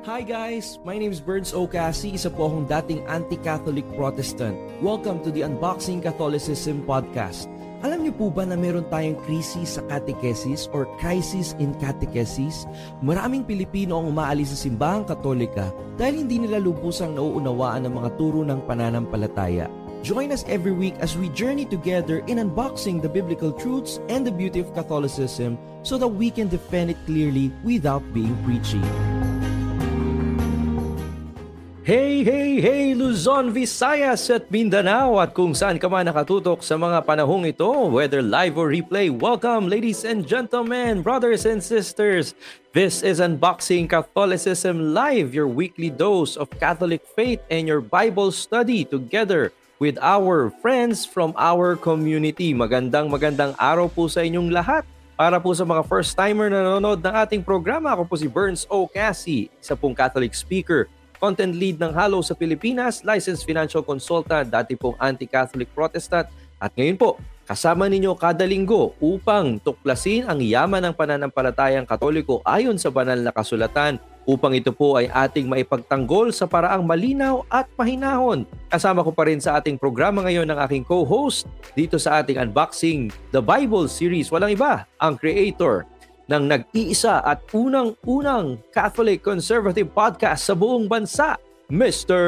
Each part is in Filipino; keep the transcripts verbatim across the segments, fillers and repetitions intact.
Hi guys! My name is Burns O. Cassie, isa po akong dating anti-Catholic Protestant. Welcome to the Unboxing Catholicism Podcast. Alam niyo po ba na meron tayong krisis sa catechesis or crisis in catechesis? Maraming Pilipino ang umaalis sa simbahang Katolika dahil hindi nila lubusang nauunawaan ang mga turo ng pananampalataya. Join us every week as we journey together in unboxing the biblical truths and the beauty of Catholicism so that we can defend it clearly without being preachy. Hey, hey, hey, Luzon, Visayas at Mindanao at kung saan ka man nakatutok sa mga panahong ito, whether live or replay, welcome ladies and gentlemen, brothers and sisters. This is Unboxing Catholicism Live, your weekly dose of Catholic faith and your Bible study together with our friends from our community. Magandang magandang araw po sa inyong lahat. Para po sa mga first-timer na nanonood ng ating programa, ako po si Burns O. Cassie, isa pong Catholic speaker, content lead ng Halo sa Pilipinas, licensed financial consultant, dati pong anti-Catholic Protestant, at ngayon po, kasama ninyo kada linggo upang tuklasin ang yaman ng pananampalatayang Katoliko ayon sa banal na kasulatan, upang ito po ay ating maipagtanggol sa paraang malinaw at mahinahon. Kasama ko pa rin sa ating programa ngayon ng aking co-host dito sa ating Unboxing the Bible series. Walang iba, ang creator ng nag-iisa at unang-unang Catholic Conservative podcast sa buong bansa, Mister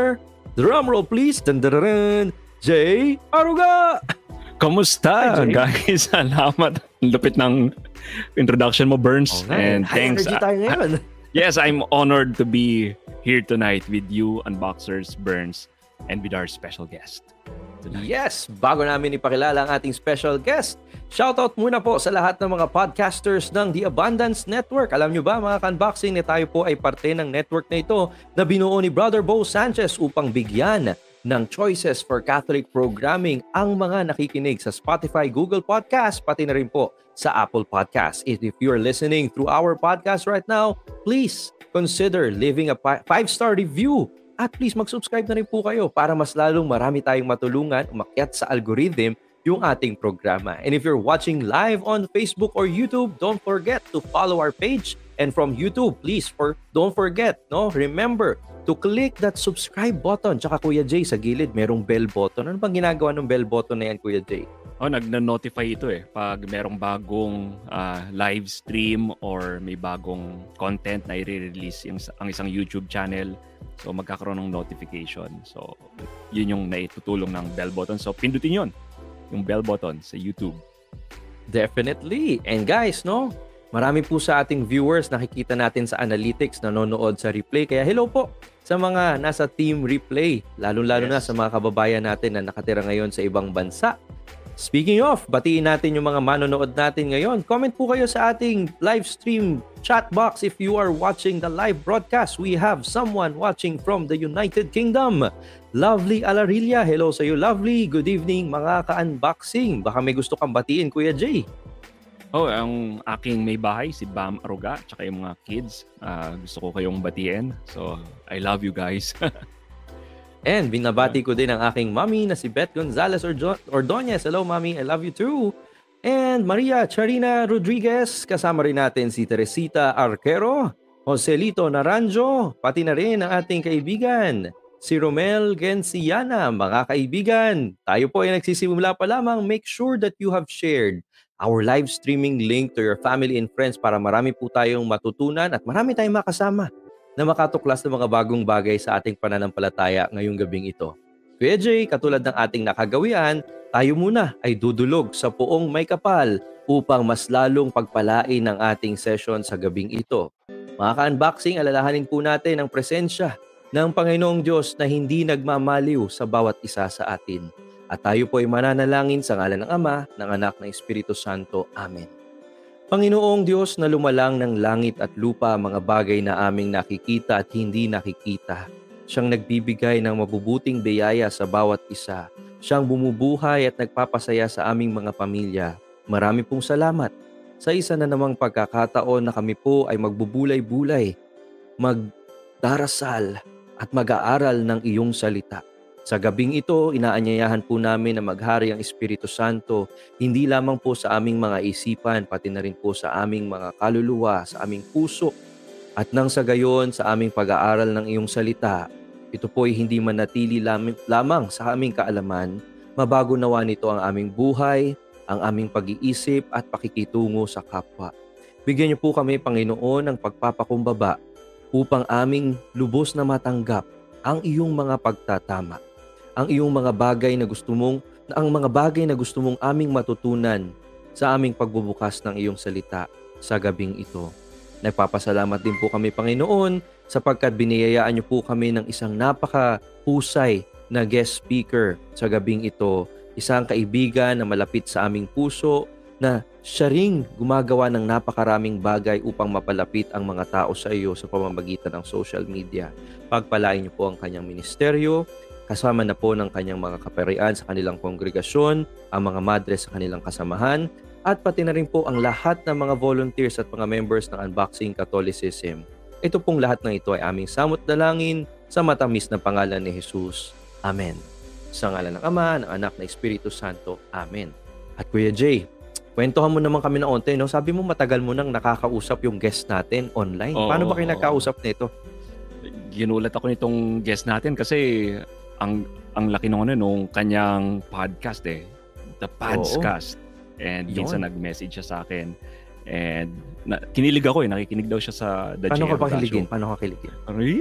Drumroll please, dandararan, Jay Aruga! Kamusta, Hi, guys? Salamat. Lupit ng introduction mo, Burns. Okay. And High thanks. energy tayo ngayon. Yes, I'm honored to be here tonight with you, Unboxers, Burns, and with our special guest tonight. Yes, bago namin ipakilala ang ating special guest, shoutout muna po sa lahat ng mga podcasters ng The Abundance Network. Alam nyo ba mga ka-unboxing na tayo po ay parte ng network na ito na binuo ni Brother Bo Sanchez upang bigyan ng choices for Catholic programming ang mga nakikinig sa Spotify, Google Podcast, pati na rin po sa Apple Podcast. If you're listening through our podcast right now, please consider leaving a five-star review. At please mag-subscribe na rin po kayo para mas lalong marami tayong matulungan umakyat sa algorithm yung ating programa. And if you're watching live on Facebook or YouTube, don't forget to follow our page. And from YouTube, please for don't forget, no? Remember to click that subscribe button. Tsaka Kuya Jay, sa gilid merong bell button. Ano bang ginagawa ng bell button na yan, Kuya Jay? Oh, nag-notify ito eh pag merong bagong uh, live stream or may bagong content na i-release yung, ang isang YouTube channel. So magkakaroon ng notification. So yun yung naitutulong ng bell button. So pindutin yun, yung bell button sa YouTube. Definitely. And guys, no? Marami po sa ating viewers nakikita natin sa analytics, nanonood sa replay. Kaya hello po sa mga nasa team replay, lalo-lalo yes. na sa mga kababayan natin na nakatira ngayon sa ibang bansa. Speaking of, batiin natin yung mga manonood natin ngayon. Comment po kayo sa ating live stream chat box if you are watching the live broadcast. We have someone watching from the United Kingdom. Lovely Alarilla, hello sa iyo. Lovely, good evening mga ka-unboxing. Baka may gusto kang batiin, Kuya Jay. Oh, ang aking may bahay, si Bam Aruga, tsaka yung mga kids. Uh, gusto ko kayong batiin. So, I love you guys. And binabati ko din ang aking mami na si Beth Gonzalez Ordonez. Hello, mami. I love you too. And Maria Charina Rodriguez. Kasama rin natin si Teresita Arquero, Joselito Naranjo, pati na rin ang ating kaibigan, si Romel Genciana. Mga kaibigan, tayo po ay nagsisimula pa lamang. Make sure that you have shared our live streaming link to your family and friends para marami po tayong matutunan at marami tayong makasama na makatuklas ng mga bagong bagay sa ating pananampalataya ngayong gabing ito. Kuya Jay, katulad ng ating nakagawian, tayo muna ay dudulog sa poong may kapal upang mas lalong pagpalain ang ating session sa gabing ito. Mga ka-unboxing, alalahanin po natin ang presensya ng Panginoong Diyos na hindi nagmamaliw sa bawat isa sa atin. At tayo po ay mananalangin sa ngalan ng Ama, ng Anak, ng Espiritu Santo. Amen. Panginoong Diyos na lumalang ng langit at lupa, mga bagay na aming nakikita at hindi nakikita. Siyang nagbibigay ng mabubuting biyaya sa bawat isa. Siyang bumubuhay at nagpapasaya sa aming mga pamilya. Marami pong salamat sa isa na namang pagkakataon na kami po ay magbubulay-bulay, magdarasal at mag-aaral ng iyong salita. Sa gabing ito, inaanyayahan po namin na maghari ang Espiritu Santo, hindi lamang po sa aming mga isipan, pati na rin po sa aming mga kaluluwa, sa aming puso, At nang sa gayon sa aming pag-aaral ng iyong salita, ito po'y hindi manatili lam- lamang sa aming kaalaman, mabago nawa nito ang aming buhay, ang aming pag-iisip at pakikitungo sa kapwa. Bigyan niyo po kami, Panginoon, ng pagpapakumbaba upang aming lubos na matanggap ang iyong mga pagtatama, ang iyong mga bagay na gusto mong, ang mga bagay na gusto mong aming matutunan sa aming pagbubukas ng iyong salita sa gabing ito. Nagpapasalamat din po kami, Panginoon, sapagkat biniyayaan niyo po kami ng isang napakahusay na guest speaker sa gabing ito. Isang kaibigan na malapit sa aming puso na siya ring gumagawa ng napakaraming bagay upang mapalapit ang mga tao sa iyo sa pamamagitan ng social media. Pagpalain niyo po ang kanyang ministeryo, kasama na po ng kanyang mga kaparian sa kanilang kongregasyon, ang mga madre sa kanilang kasamahan, at pati na rin po ang lahat ng mga volunteers at mga members ng Unboxing Catholicism. Ito pong lahat ng ito ay aming samot dalangin sa matamis na pangalan ni Jesus. Amen. Sa ngalan ng Ama, ng Anak, ng Espiritu Santo. Amen. At Kuya Jay, kwentuhan mo naman kami na onte, no? Sabi mo matagal mo nang nakakausap yung guest natin online. Oo, Paano ba kayo oo. nagkausap nito? Ginulat ako nitong guest natin kasi ang ang laki nung ano nung kanyang podcast eh. The Podscast. And Yun. minsan nag-message siya sa akin. And na, kinilig ako eh. Nakikinig daw siya sa The Paano J ka M pa Show. kiligin? Paano ka kiligin? Aray!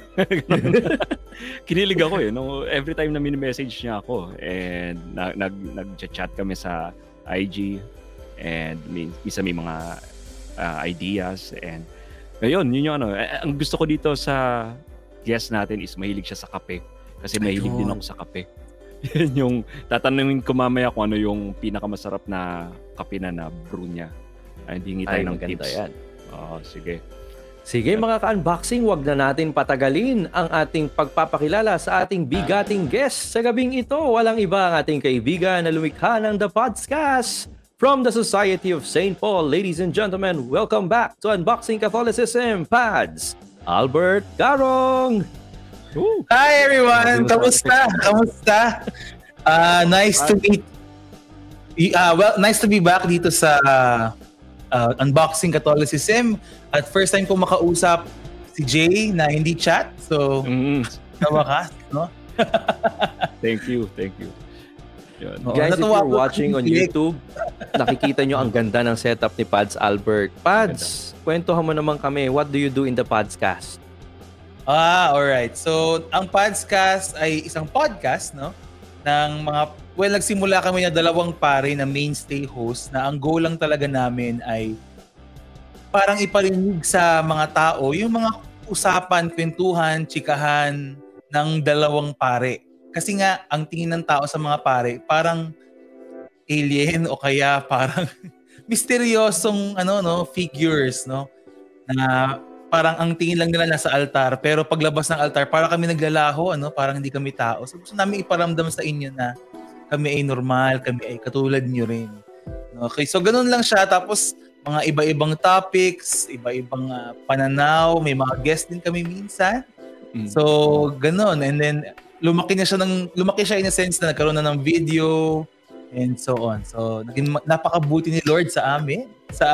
Kinilig ako eh. No, every time na mini-message niya ako. And na, nag, nag-chat kami sa I G. And min- minsan may mga uh, ideas. And ngayon, yun yung ano. Eh, ang gusto ko dito sa guest natin is mahilig siya sa kape. Kasi mahilig din ako sa kape. Yan yung tatanungin ko mamaya kung ano yung pinakamasarap na kape na na brew niya. Ay, hindi tayo Ay, ng maganda tips. yan. Oo, sige. Sige mga ka-unboxing, wag na natin patagalin ang ating pagpapakilala sa ating bigating guest sa gabing ito. Walang iba ang ating kaibigan na lumikha ng The Podscast from the Society of Saint Paul. Ladies and gentlemen, welcome back to Unboxing Catholicism, Pads Albert Garong! Woo! Hi everyone! Kamusta? Kamusta? Uh, nice to meet uh, well, nice to be back dito sa uh, Unboxing Catholicism. At first time ko makausap si Jay na hindi chat. So, Mm, nawakas, no? thank you, thank you. Yun. Oo, Guys, if natuwa you're ako. watching on YouTube, nakikita nyo ang ganda ng setup ni Pads Albert. Pads, kwentuhan mo naman kami. What do you do in the Podscast? Ah, alright. So, ang Podscast ay isang podcast, no? Ng mga, well, nagsimula kami na dalawang pare na mainstay host na ang goal lang talaga namin ay parang iparinig sa mga tao yung mga usapan, kwentuhan, chikahan ng dalawang pare. Kasi nga, ang tingin ng tao sa mga pare, parang alien o kaya parang misteryosong ano, no, figures, no? Na parang ang tingin lang nila nasa altar, pero paglabas ng altar, para kami naglalaho, ano, parang hindi kami tao. So gusto namin iparamdam sa inyo na kami ay normal, kami ay katulad nyo rin. Okay, so ganun lang siya. Tapos mga iba-ibang topics, iba-ibang uh, pananaw, may mga guest din kami minsan. Mm. So ganun. And then lumaki na siya ng, lumaki siya in a sense na nagkaroon na ng video and so on. So naging napakabuti ni Lord sa amin, sa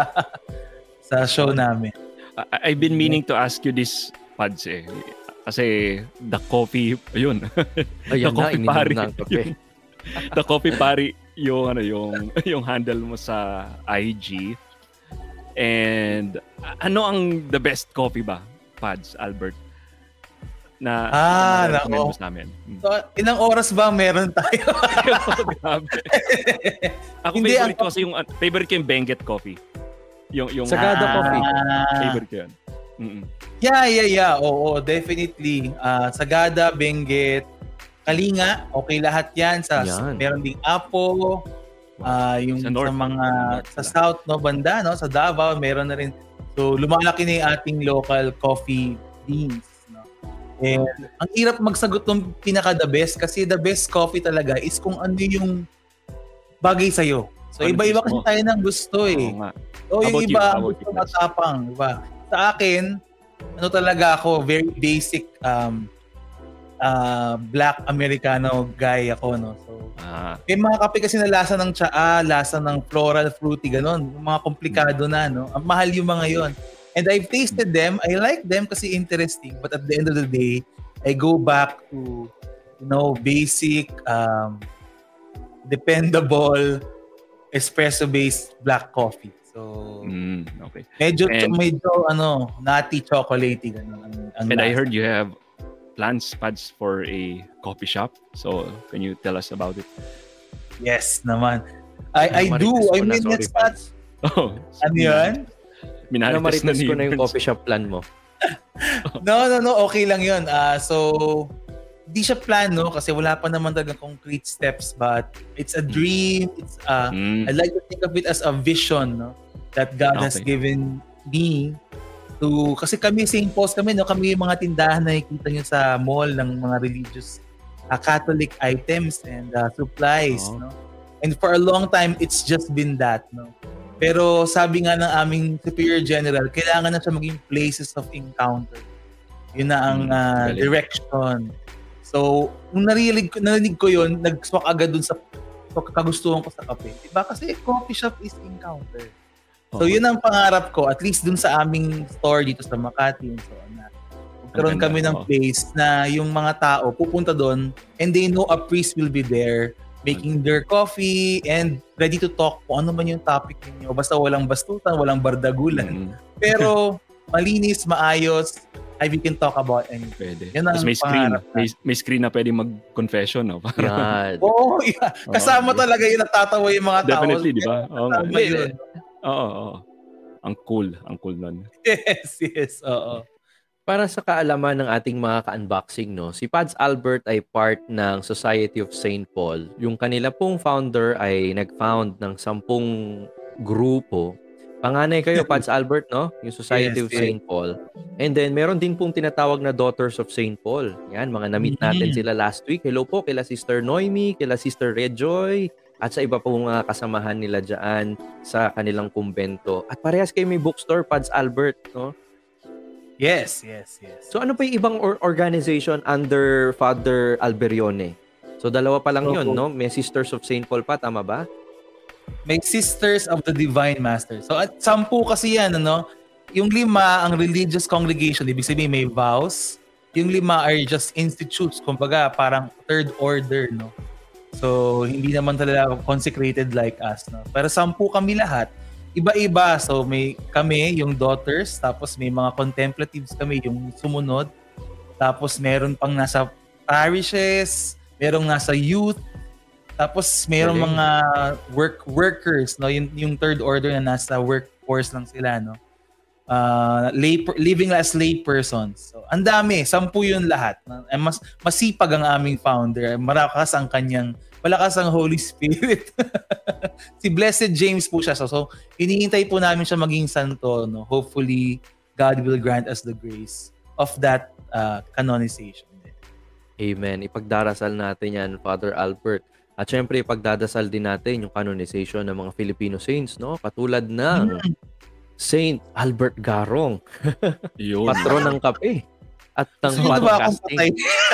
sa show namin. I- I've been meaning to ask you this, Pads, eh. Kasi the coffee, ayun. Ayan the na, coffee ininom pari. na ang kape. The coffee pari yung ano yung yung handle mo sa I G. And ano ang the best coffee ba, Pads Albert? Na Ah, na nako. recommend mo sa amin. Hmm. So, ilang oras ba meron tayo? Grabe. Ako Hindi, favorite ang- ko kasi yung uh, favorite ko yung Benguet coffee. Yung yung Sagada coffee. Ah, favorite ko yun. Mm-mm. yeah, yeah, yeah. Oo, definitely. Ah, Sagada, Benguet, Kalinga, okay lahat yan. Sa, Yan. meron ding Apo, ah, yung Sa sa, north. mga, North sa pala. south, no, banda, no, sa Davao, meron na rin. So, lumalaki na yung ating local coffee beans. No? And ang hirap magsagot ng pinaka-the best kasi the best coffee talaga is kung ano yung bagay sa'yo. So, Ano iba-iba gusto kasi mo? tayo ng gusto eh. Oo nga. O How yung about you? iba, How about gusto you, Chris? matapang, diba? Sa akin, ano talaga ako, very basic um, uh, black Americano guy ako, no? So, Ah, may mga kape kasi na lasa ng tsaa, lasa ng floral, fruity, ganon. Yung mga komplikado na, no? Ang mahal yung mga yon. And I've tasted them. I like them kasi interesting. But at the end of the day, I go back to, you know, basic, um, dependable, espresso-based black coffee. So, Mm, okay. medyo, And- medyo, ano, nutty, chocolatey. Ganun, ang, ang And I lasa. heard you have plans, Pads, for a coffee shop. So, can you tell us about it? Yes, naman. I, I do. Marites ko I na, mean, sorry, it's not, Pads. Oh, ano yan? Ano, minarites marites ko na yung Vince. coffee shop plan mo. No, no, no. Okay lang yun. Ah, so, di siya plan, no? Kasi wala pa naman talagang concrete steps. But it's a dream. It's uh, Mm, I like to think of it as a vision, no? That God has Okay. given me to, kasi kami, Saint Paul's kami, no? Kami yung mga tindahan na nakikita nyo sa mall ng mga religious uh, Catholic items and uh, supplies, Oh. no? And for a long time, it's just been that, no? Pero sabi nga ng aming Superior General, kailangan na siya maging places of encounter. Yun na ang Mm, uh, galing. direction. So, nung narinig, ko- narinig ko yun, nag-swak agad dun sa sa kagustuhan ko sa kape. Diba? Kasi coffee shop is encounter. So, Oo. yun ang pangarap ko, at least dun sa aming store dito sa Makati and so on. Na magkaroon Ang ganda, kami ng oo. place na yung mga tao pupunta doon and they know a priest will be there making their coffee and ready to talk kung ano man yung topic ninyo. Basta walang bastutan, walang bardagulan. Mm, Pero malinis, maayos, and we can talk about anything. pwede. Yun ang Tapos may screen. pangarap May, may screen na pwede mag-confession. No? Para, Yan. Oo, yeah. Kasama Oo. talaga yung natatawa yung mga tao. Definitely, di ba? Oo, nga. Kasama Hindi, yun. Oo, oo. Ang cool. Ang cool nun. Yes, yes, oo. Para sa kaalaman ng ating mga ka-unboxing, no, si Pads Albert ay part ng Society of Saint Paul. Yung kanila pong founder ay nag-found ng sampung grupo. Panganay kayo, Pads Albert, no? Yung Society Yes, of yes. Saint Paul. And then, meron din pong tinatawag na Daughters of Saint Paul. Yan, mga na-meet natin Mhm. sila last week. Hello po kila Sister Noemi, kila Sister Rejoy, at sa iba pong mga kasamahan nila dyan sa kanilang kumbento. At parehas kayo may bookstore, Pads Albert, no? Yes, yes, yes. So ano pa yung ibang or- organization under Father Alberione? So dalawa pa lang Oo. yun, no? May Sisters of Saint Paul pa, tama ba? May Sisters of the Divine Master. So at sampu kasi yan, ano? Yung lima, ang religious congregation, ibig sabihin may vows. Yung lima are just institutes, kumbaga parang third order, no? So hindi naman talaga consecrated like us, no? Pero sampu kami lahat. Iba-iba. So may kami, yung daughters, tapos may mga contemplatives kami, yung sumunod. Tapos meron pang nasa parishes, merong nasa youth, tapos merong Galing. mga work workers, no, yung, yung third order na nasa workforce lang sila, no. Uh, lay, living as lay persons. So, ang dami, sampu yun lahat. Eh, mas masipag ang aming founder. Malakas ang kanyang, malakas ang Holy Spirit. Si Blessed James po siya. So, so hinihintay po namin siya maging santo, no. Hopefully, God will grant us the grace of that uh, canonization. Amen. Ipagdarasal natin yan, Father Albert. At syempre, ipagdadasal din natin yung canonization ng mga Filipino saints, no? Katulad ng Saint Albert Garong, Yun. patron ng kape at ng Gusto mo ba akong patay? podcasting.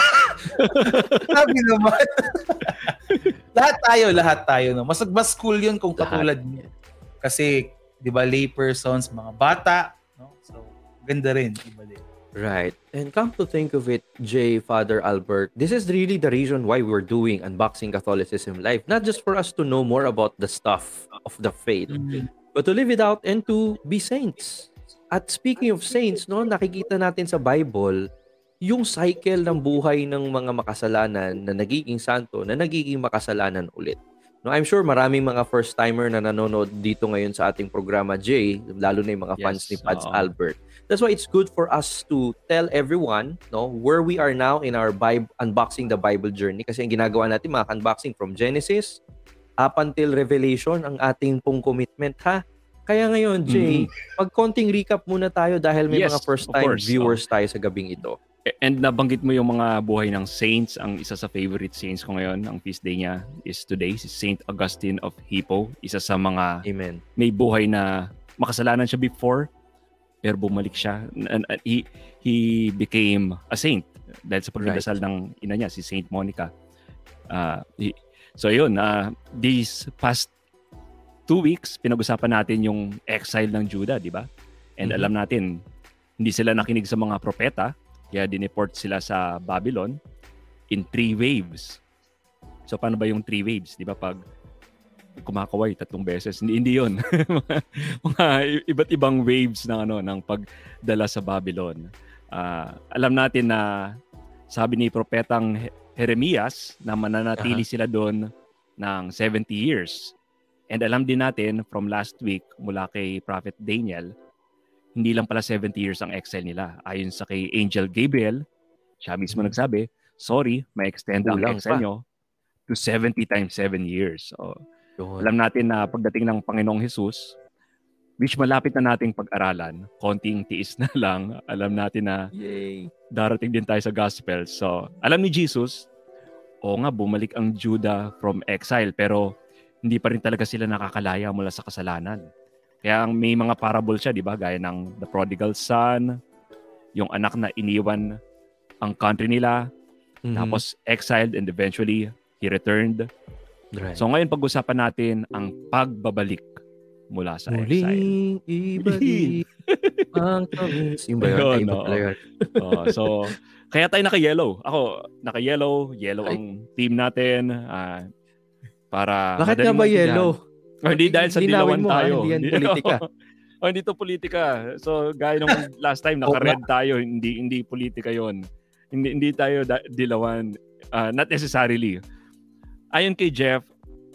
Sabi naman. Lahat tayo, lahat tayo. No? Mas, mas cool yun kung Lahat. katulad niya. Kasi, di ba, lay persons, mga bata. No? So, ganda rin. Iba din. Right. And come to think of it, J. Father Albert, this is really the reason why we're doing Unboxing Catholicism Live. Not just for us to know more about the stuff of the faith, but to live it out and to be saints. At speaking of saints, no, nakikita natin sa Bible yung cycle ng buhay ng mga makasalanan na nagiging santo, na nagiging makasalanan ulit. No, I'm sure maraming mga first-timer na nanonood dito ngayon sa ating programa, Jay, lalo na yung mga Yes, fans ni Pads oo. Albert. That's why it's good for us to tell everyone, no, where we are now in our Bible, unboxing the Bible journey. Kasi ang ginagawa natin, mga unboxing from Genesis up until Revelation, ang ating pong commitment, ha? Kaya ngayon, Jay, pag konting recap muna tayo dahil may Yes, mga of first-time course, viewers tayo sa gabing ito. And nabanggit mo yung mga buhay ng saints. Ang isa sa favorite saints ko ngayon, ang feast day niya is today, si Saint Augustine of Hippo. Isa sa mga Amen. may buhay na makasalanan siya before, pero bumalik siya. And, and he, he became a saint dahil sa pagdadasal ng ina niya, si Saint Monica. Uh, he, so yun, uh, these past two weeks, pinag-usapan natin yung exile ng Judah, di ba? And Mhm. alam natin, hindi sila nakinig sa mga propeta, kaya dineport sila sa Babylon in three waves. So paano ba yung three waves? Di ba pag kumakaway tatlong beses? Hindi, hindi yun. Mga iba't ibang waves ng, ano, ng pagdala sa Babylon. Uh, alam natin na sabi ni propetang Jeremias na mananatili uh-huh. sila doon ng seventy years. And alam din natin from last week mula kay Prophet Daniel, hindi lang pala seventy years ang exile nila. Ayon sa kay Angel Gabriel, siya mismo hmm. nagsabi, sorry, may extend ang exile nyo to seventy times seven years. So, Yun. alam natin na pagdating ng Panginoong Jesus, which malapit na nating pag-aralan, konting tiis na lang, alam natin na Yay. darating din tayo sa gospel. So, alam ni Jesus, o nga, bumalik ang Judah from exile, pero hindi pa rin talaga sila nakakalaya mula sa kasalanan. Kaya may mga parable siya, di ba? Gaya ng the prodigal son, yung anak na iniwan ang country nila, mm-hmm. tapos exiled and eventually he returned. Right. So ngayon pag-usapan natin ang pagbabalik mula sa Muling exile. ibalik ang tamis. Yung ba yun? Ay, no. yun. oh, so, kaya tayo naka-yellow. Ako, naka-yellow. Yellow Ay. ang team natin. Uh, para Bakit nga ba yellow? Oh, hindi dahil sa dilawan mo, tayo. Hindi yan politika. oh, hindi to politika. So, gaya nung last time, naka-red tayo. Hindi hindi politika yon. Hindi hindi tayo da- dilawan. Uh, not necessarily. Ayon kay Jeff,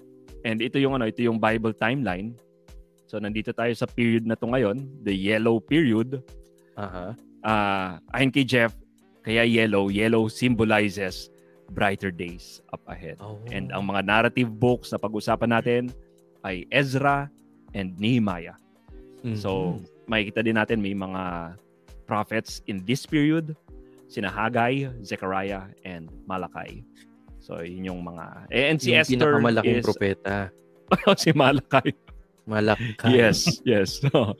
and ito yung ano, ito yung Bible timeline. So, nandito tayo sa period na to ngayon, the yellow period. Uh-huh. Uh, ayon kay Jeff, kaya yellow, yellow symbolizes brighter days up ahead. Oh. And ang mga narrative books na pag-usapan natin ay Ezra and Nehemiah. Mm-hmm. So, makikita din natin may mga prophets in this period, sina Haggai, Zechariah, and Malachi. So, yun yung mga... Eh, and si yung Esther pinakamalaking is... propeta. si Malachi. Malachi. Yes, yes. So,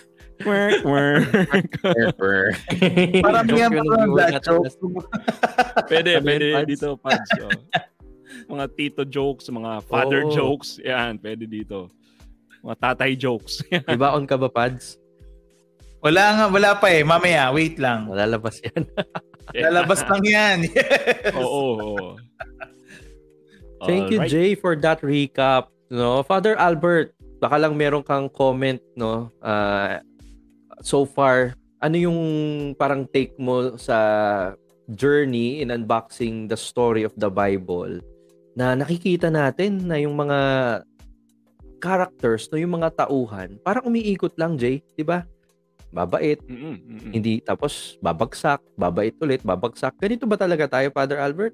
work, work. Parang yan parang that joke. Pwede, pwede dito, Pads. So, mga tito jokes, mga father oh. jokes, yan, pwede dito. Mga tatay jokes. Diba on ka ba, Pads? Wala nga, wala pa eh. Mamaya, wait lang. Lalabas yan. Lalabas lang yan. Yes. Oo. Oh, oh, oh. Thank you, right. Jay, for that recap. No, Father Albert, baka lang meron kang comment, no? Uh, so far, ano yung parang take mo sa journey in unboxing the story of the Bible na nakikita natin na yung mga characters, no, yung mga tauhan, parang umiikot lang, Jay, di ba? Babait, mm-mm, mm-mm. hindi, tapos babagsak, babait ulit, babagsak. Ganito ba talaga tayo, Father Albert?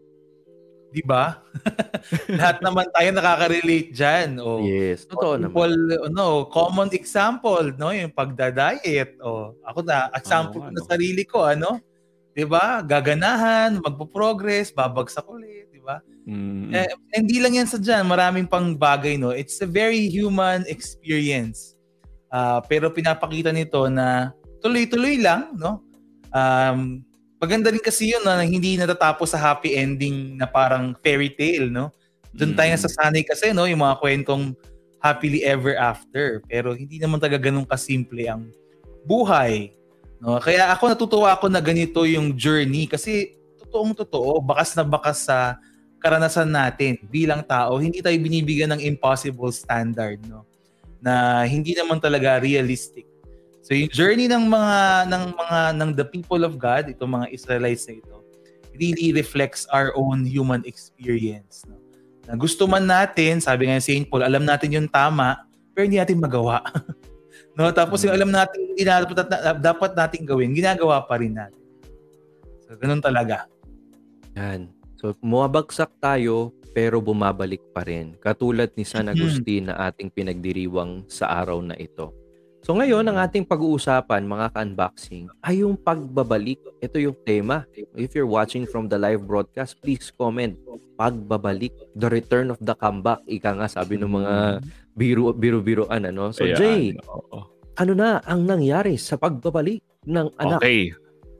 Di ba? Lahat naman tayo nakaka-relate dyan. O, yes, totoo simple, naman. No, common example, no, yung pagda-diet. O, ako na, example oh, ko ano. na sarili ko, ano? Di ba? Gaganahan, magpo-progress, babagsak ulit, di ba? Mm-hmm. Eh, hindi lang yan sa dyan, maraming pang bagay, no? It's a very human experience. Uh, pero pinapakita nito na tuloy-tuloy lang, no? Um, maganda rin kasi yun na hindi natatapos sa happy ending na parang fairy tale, no? Doon tayo nasasanay kasi, no? Yung mga kwentong happily ever after. Pero hindi naman talaga ganun kasimple ang buhay. No? Kaya ako natutuwa ako na ganito yung journey kasi totoong totoo, bakas na bakas sa karanasan natin bilang tao. Hindi tayo binibigyan ng impossible standard, no? Na hindi naman talaga realistic. So yung journey ng mga ng mga ng the people of God, itong mga Israelites na ito, really reflects our own human experience. No? Na gusto man natin, sabi nga ni Saint Paul, alam natin yung tama, pero hindi natin magawa. No, tapos yung alam natin hindi na dapat, dapat nating gawin, ginagawa pa rin natin. So ganun talaga. Yan. So bumabagsak tayo pero bumabalik pa rin. Katulad ni San Agustin na ating pinagdiriwang sa araw na ito. So ngayon, ang ating pag-uusapan, mga ka-unboxing, ay yung pagbabalik. Ito yung tema. If you're watching from the live broadcast, please comment. Pagbabalik. The return of the comeback. Ika nga, sabi ng mga biro, biro-biroan. Ano? So Ayan. Jay, Oo. ano na ang nangyari sa pagbabalik ng anak? Okay.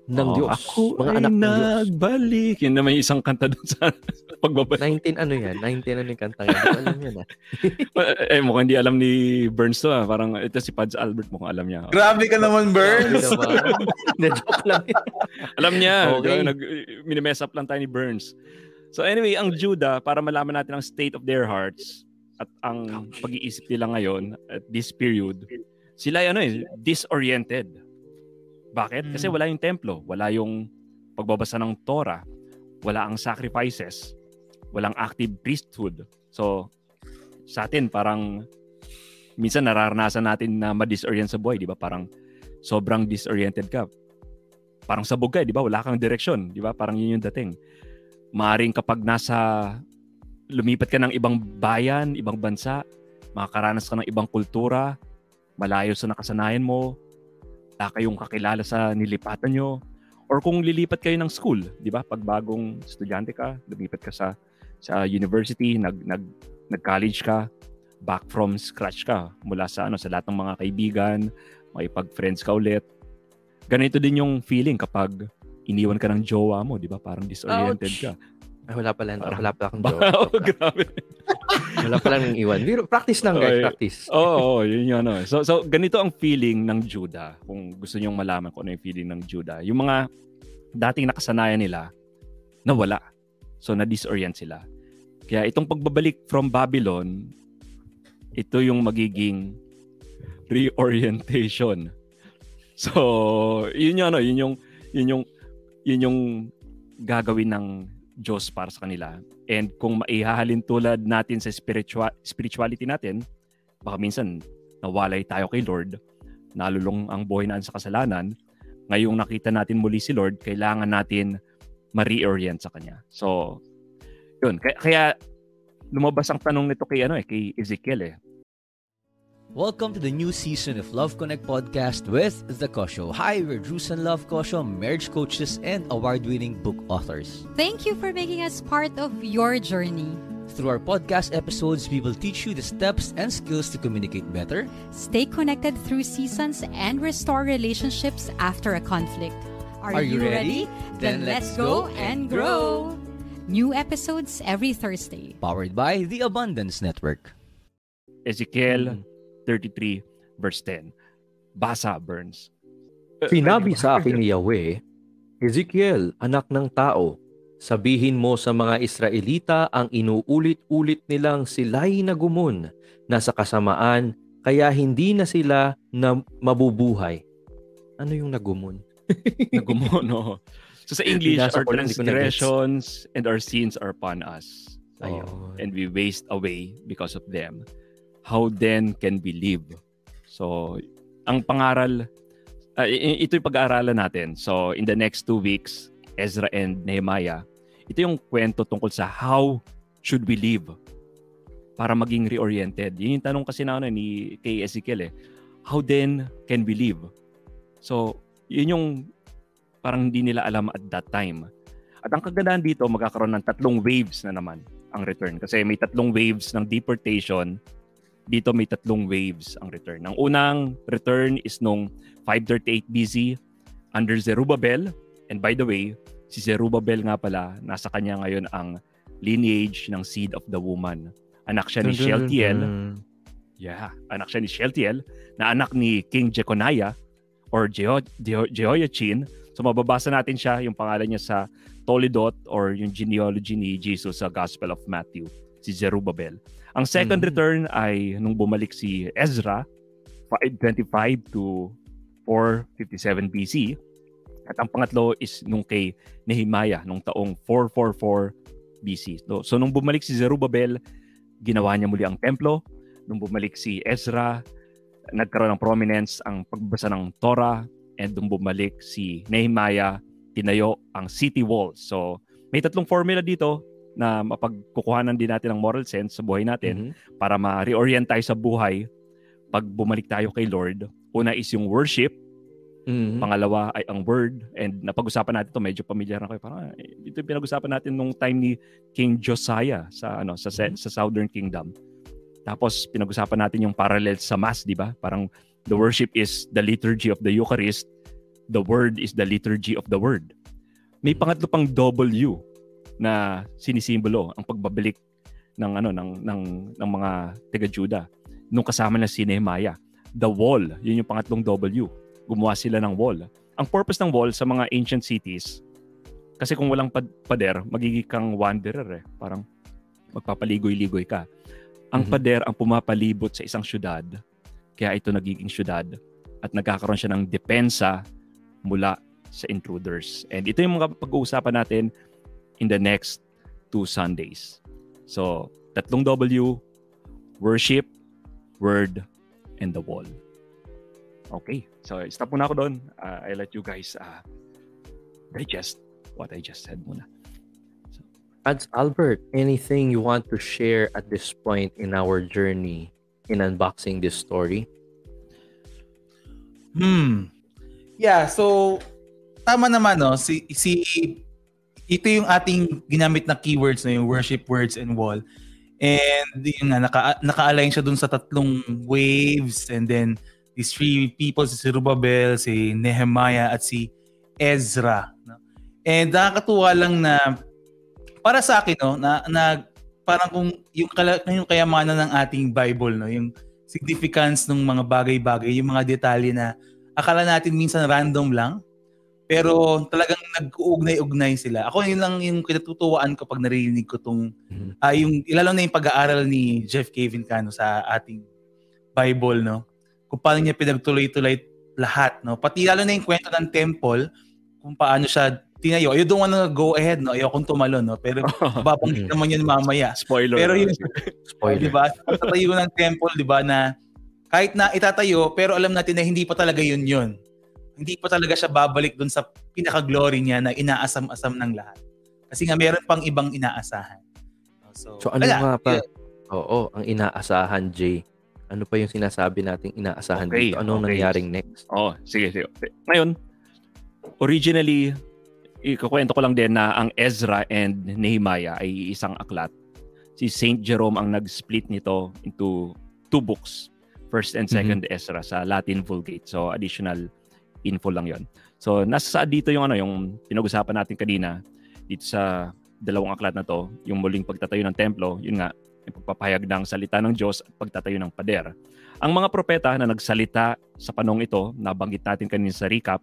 ng Oh, Diyos. ako Mga ay anak ng Diyos. nagbalik. Yun na may isang kanta doon sa pagbabalik. nineteen ano yan? nineteen ano yung kanta yan? Hindi ko alam yan ah. eh, mukhang hindi alam ni Burns to ah. Parang ito si Pads Albert mukhang alam niya. Grabe ka naman, Burns! Na-joke lang yan. Alam niya. Okay. Nag, minimess up lang tayo ni Burns. So anyway, ang Judah, para malaman natin ang state of their hearts at ang pag-iisip nila ngayon at this period, sila ano eh, disoriented. Bakit? Kasi wala yung templo, wala yung pagbabasa ng Torah, wala ang sacrifices, walang active priesthood. So sa atin parang minsan nararanasan natin na ma-disorient sa buhay, di ba? Parang sobrang disoriented ka. Parang sabog ka, di ba? Wala kang direksyon, di ba? Parang yun yung dating. Maaring kapag nasa lumipat ka ng ibang bayan, ibang bansa, makakaranas ka ng ibang kultura, malayo sa nakasanayan mo, wala kayong kakilala sa nilipatan nyo, or kung lilipat kayo ng school, di ba? Pag bagong estudyante ka, lumipat ka sa sa university, nag nag nag-college ka, back from scratch ka, mula sa ano sa lahat ng mga kaibigan, makipag-friends ka ulit. Ganito din yung feeling kapag iniwan ka ng jowa mo, di ba? Parang disoriented Ouch. ka. Ay, wala pala. Parang- Wala pala akong Wow, joke. grabe. Wala pala nang iwan. Pero practice lang guys, Okay. practice. Oo, oh, yun yun. Ano. So, so, ganito ang feeling ng Judah. Kung gusto nyong malaman kung ano yung feeling ng Judah. Yung mga dating nakasanayan nila, nawala. So, na-disorient sila. Kaya itong pagbabalik from Babylon, ito yung magiging reorientation. So, yun yung ano, yun yung, yun yung, yun yung gagawin ng Diyos para sa kanila. And kung maihahalin tulad natin sa spiritual, spirituality natin, baka minsan nawalay tayo kay Lord, nalulong ang buhay natin sa kasalanan. Ngayong nakita natin muli si Lord, kailangan natin ma-reorient sa Kanya. So, yun. Kaya, kaya lumabas ang tanong nito kay, ano, eh, kay Ezekiel eh. Welcome to the new season of Love Connect podcast with The Kosho. Hi, we're Drews and Love Kosho, marriage coaches and award-winning book authors. Thank you for making us part of your journey. Through our podcast episodes, we will teach you the steps and skills to communicate better, Stay connected through seasons and restore relationships after a conflict. Are you ready? Then let's go and grow. New episodes every Thursday. powered by the Abundance Network. Ezekiel thirty-three verse ten. Basa, Burns. Sinabi sa akin ni Yahweh, Ezekiel, anak ng tao, sabihin mo sa mga Israelita ang inuulit-ulit nilang sila'y nagumon na sa kasamaan, kaya hindi na sila na mabubuhay. Ano yung nagumon? Nagumon, no? So sa English, Binasa our ko lang, hindi ko na-gets. transgressions and our sins are upon us. So, Ayun. and we waste away because of them. How then can we live? So, ang pangaral, uh, ito yung pag-aaralan natin. So, in the next two weeks, Ezra and Nehemiah, ito yung kwento tungkol sa how should we live para maging reoriented. Yun yung tanong kasi na ano, ni kay Ezekiel eh. How then can we live? So, yun yung parang hindi nila alam at that time. At ang kagandahan dito, magkakaroon ng tatlong waves na naman ang return. Kasi may tatlong waves ng deportation. Dito may tatlong waves ang return. Ang unang return is nung five thirty-eight B C under Zerubbabel. And by the way, si Zerubbabel nga pala, nasa kanya ngayon ang lineage ng seed of the woman. Anak siya ni Shealtiel. Yeah, anak siya ni Shealtiel, na anak ni King Jeconiah or Jeho- Jeho- Jehoiachin. So mababasa natin siya, yung pangalan niya sa Toledot or yung genealogy ni Jesus sa Gospel of Matthew, si Zerubbabel. Ang second Mhm. return ay nung bumalik si Ezra, five twenty-five to four fifty-seven B C. At ang pangatlo is nung kay Nehemiah, nung taong four forty-four B C. So, so nung bumalik si Zerubbabel, ginawa niya muli ang templo. Nung bumalik si Ezra, nagkaroon ng prominence ang pagbasa ng Torah. And nung bumalik si Nehemiah, tinayo ang city walls. So may tatlong formula dito na mapagkukuhanan din natin ng moral sense sa buhay natin Mhm. para ma-reorient tayo sa buhay pag bumalik tayo kay Lord. Una is yung worship. Mhm. Pangalawa ay ang word. And napag-usapan natin to, medyo familiar na kayo. Parang, eh, ito yung pinag-usapan natin nung time ni King Josiah sa ano sa Mhm. sa Southern Kingdom. Tapos pinag-usapan natin yung parallel sa Mass, di ba? Parang the worship is the liturgy of the Eucharist. The Word is the liturgy of the Word. May pangatlo pang W na sinisimbolo ang pagbabalik ng ano ng ng ng mga taga-Juda nung kasama na si Nehemiah. The wall, yun yung pangatlong W. Gumawa sila ng wall. Ang purpose ng wall sa mga ancient cities, kasi kung walang pad- pader, magiging kang wanderer eh. Parang magpapaligoy-ligoy ka. Ang mm-hmm. pader ang pumapalibot sa isang syudad, kaya ito nagiging syudad at nagkakaroon siya ng depensa mula sa intruders. And ito yung mga pag-uusapan natin in the next two Sundays. So, tatlong W, worship, word, and the wall. Okay, so stop muna ako doon. Uh, I let you guys uh, digest what I just said muna. So, Ads Albert, anything you want to share at this point in our journey in unboxing this story? Hmm. Yeah, so tama naman no, si si ito yung ating ginamit na keywords na yung worship, words, and wall. And yun nga, naka, naka-align siya dun sa tatlong waves, and then these three people, si Zerubbabel, si Nehemiah, at si Ezra. No? And nakakatuwa lang na para sa akin, no, na, na parang kung yung, yung kayamanan ng ating Bible, no, yung significance ng mga bagay-bagay, yung mga detalye na akala natin minsan random lang, pero talagang nag-uugnay-ugnay sila. Ako yun lang yung kinatutuwaan ko pag narinig ko tong mm-hmm. uh, yung lalo na yung pag-aaral ni Jeff Kevin Cano sa ating Bible, no. Kung paano niya pinagtuloy-tuloy lahat, no. Pati lalo na yung kwento ng temple, kung paano siya tinayo. I don't wanna go ahead, no. Ayokong tumalon, no. Pero babanggit naman yun mamaya. Spoiler. Pero yun, spoiler. Di ba? Tatayo ng temple, di ba, na kahit na itatayo, pero alam natin na hindi pa talaga yun yun. Hindi pa talaga siya babalik dun sa pinaka-glory niya na inaasam-asam ng lahat. Kasi nga meron pang ibang inaasahan. So, so ano ala, nga pa? yun. Oo, ang inaasahan, Jay. Ano pa yung sinasabi nating inaasahan okay, dito? Anong okay. nangyaring next? Oh, sige, sige. Ngayon, originally, ikukwento ko lang din na ang Ezra and Nehemiah ay isang aklat. Si Saint Jerome ang nag-split nito into two books. First and second mm-hmm. Ezra sa Latin Vulgate. So, additional info lang yon. So, nasa dito yung ano, yung pinag-usapan natin kanina dito sa dalawang aklat na to, yung muling pagtatayo ng templo, yun nga, yung pagpapahayag ng salita ng Diyos at pagtatayo ng pader. Ang mga propeta na nagsalita sa panahong ito, nabanggit natin kanina sa recap,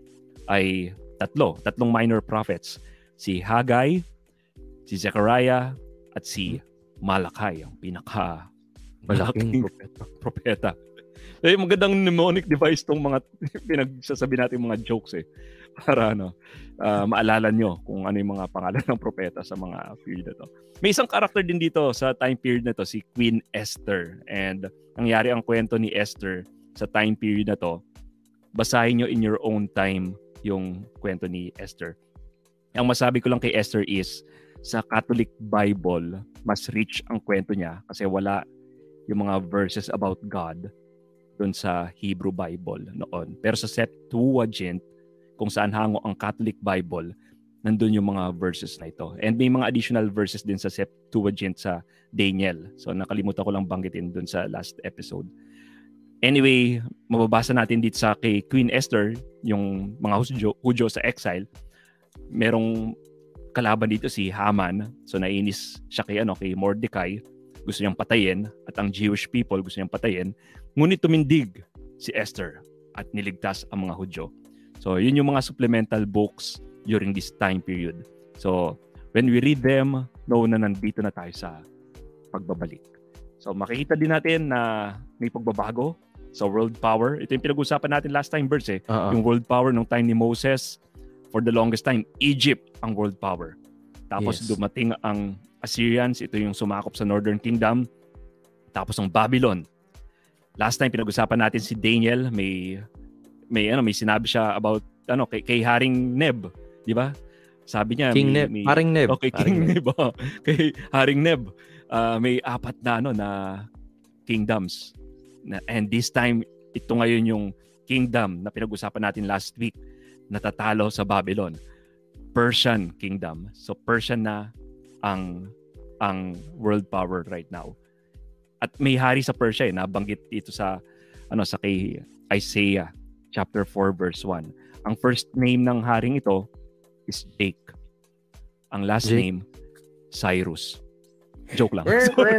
ay tatlo, tatlong minor prophets. Si Haggai, si Zechariah, at si Malachi, ang pinaka malaking propeta. propeta. Eh, magandang mnemonic device tong mga pinagsasabi natin mga jokes eh. Para ano, uh, maalala nyo kung ano yung mga pangalan ng propeta sa mga field na to. May isang character din dito sa time period na to, si Queen Esther. And nangyari ang kwento ni Esther sa time period na to. Basahin nyo in your own time yung kwento ni Esther. Ang masabi ko lang kay Esther is, sa Catholic Bible, mas rich ang kwento niya kasi wala yung mga verses about God doon sa Hebrew Bible noon. Pero sa Septuagint, kung saan hango ang Catholic Bible, nandun yung mga verses na ito. And may mga additional verses din sa Septuagint sa Daniel. So nakalimutan ko lang banggitin doon sa last episode. Anyway, mababasa natin dito sa kay Queen Esther, yung mga Hudyo, Hudyo sa exile. Merong kalaban dito si Haman. So nainis siya kay, ano, kay Mordecai. Gusto niyang patayin at ang Jewish people gusto niyang patayin. Ngunit tumindig si Esther at niligtas ang mga Hudyo. So, yun yung mga supplemental books during this time period. So, when we read them, know na nandito na tayo sa pagbabalik. So, makikita din natin na may pagbabago sa world power. Ito yung pinag-usapan natin last time, verse eh. Uh-huh. Yung world power nung time ni Moses, for the longest time, Egypt ang world power. Tapos yes. dumating ang Assyrians, ito yung sumakop sa Northern Kingdom. Tapos ang Babylon. Last time pinag-usapan natin si Daniel, may may ano, may sinabi siya about ano kay, kay Haring Neb, di ba? Sabi niya King may, Neb, may, Haring Neb. Okay, King Haring Neb. Oh, kay Haring Neb. Uh, may apat na ano na kingdoms. Na, and this time ito ngayon yung kingdom na pinag-usapan natin last week, natatalo sa Babylon. Persian kingdom. So Persian na ang ang world power right now. At may hari sa Persia, eh, nabanggit dito sa ano sa kay Isaiah chapter four verse one. ang first name ng haring ito is Jake. Ang last Jake? name, Cyrus. Joke lang.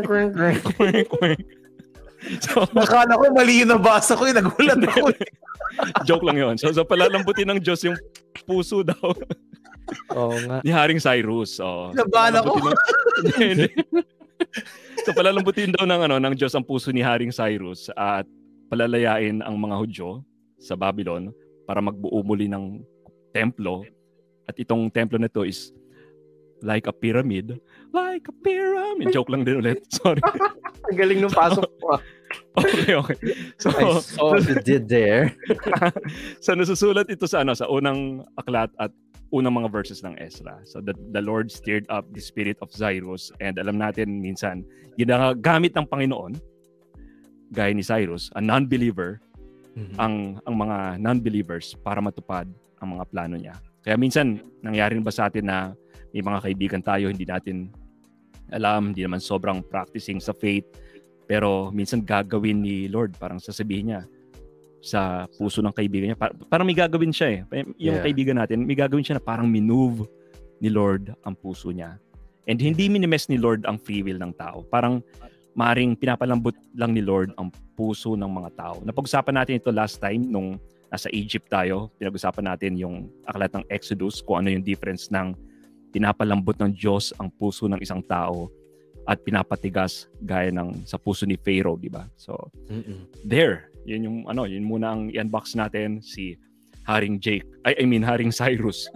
So, Nakala ko mali yung nabasa ko, yung nagulat ako. joke lang yun. So, so palalambutin ng Diyos yung puso daw Oo nga. ni Haring Cyrus. Oh. Nabala ko. Ng... so, palalambutin daw ng, ano, ng Diyos ang puso ni Haring Cyrus at palalayain ang mga Hudyo sa Babylon para magbuo muli ng templo. At itong templo na to is like a pyramid. Like a pyramid. Joke lang din ulit. Sorry. Ang galing nung pasok ko. Okay, okay. So, I saw what you did there. so nasusulat ito sa ano sa unang aklat at unang mga verses ng Ezra. So the, the Lord stirred up the spirit of Cyrus, and alam natin minsan ginagamit ng Panginoon gaya ni Cyrus, a non-believer, mm-hmm. ang ang mga non-believers para matupad ang mga plano niya. Kaya minsan nangyari ba sa atin na may mga kaibigan tayo hindi natin alam, hindi naman sobrang practicing sa faith, pero minsan gagawin ni Lord, parang sasabihin niya sa puso ng kaibigan niya, par- parang may gagawin siya eh. Yung Yeah. kaibigan natin, may gagawin siya na parang minove ni Lord ang puso niya. And hindi minimes ni Lord ang free will ng tao. Parang maring pinapalambot lang ni Lord ang puso ng mga tao. Napag-usapan natin ito last time nung nasa Egypt tayo. Pinag-usapan natin yung aklat ng Exodus, kung ano yung difference ng pinapalambot ng Diyos ang puso ng isang tao at pinapatigas gaya ng sa puso ni Pharaoh, di ba? So, Mm-mm. there. Yun yung ano, yun muna ang i-unbox natin, si Haring Jake. I, I mean, Haring Cyrus.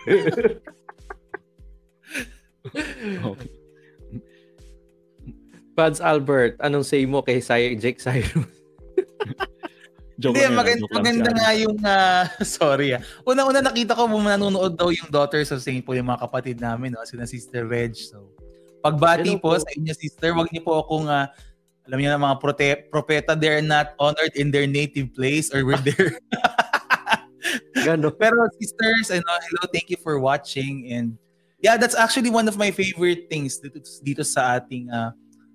Okay. Pads Albert, anong say mo kay Cy- Jake Cyrus? Joke Hindi, lang yun, maganda, joke lang maganda si nga yung, uh, sorry ah. Unang-una nakita ko, nanonood daw yung Daughters of Saint Paul, yung mga kapatid namin, no? Sina Sister Reg. So, pagbati Hello po, po. sa inyo, sister, wag niyo po akong, uh, alam niyo na mga prote- propeta, they're not honored in their native place or with their... Gano. Pero sisters, ano, hello, thank you for watching. And yeah, that's actually one of my favorite things dito, dito sa ating uh,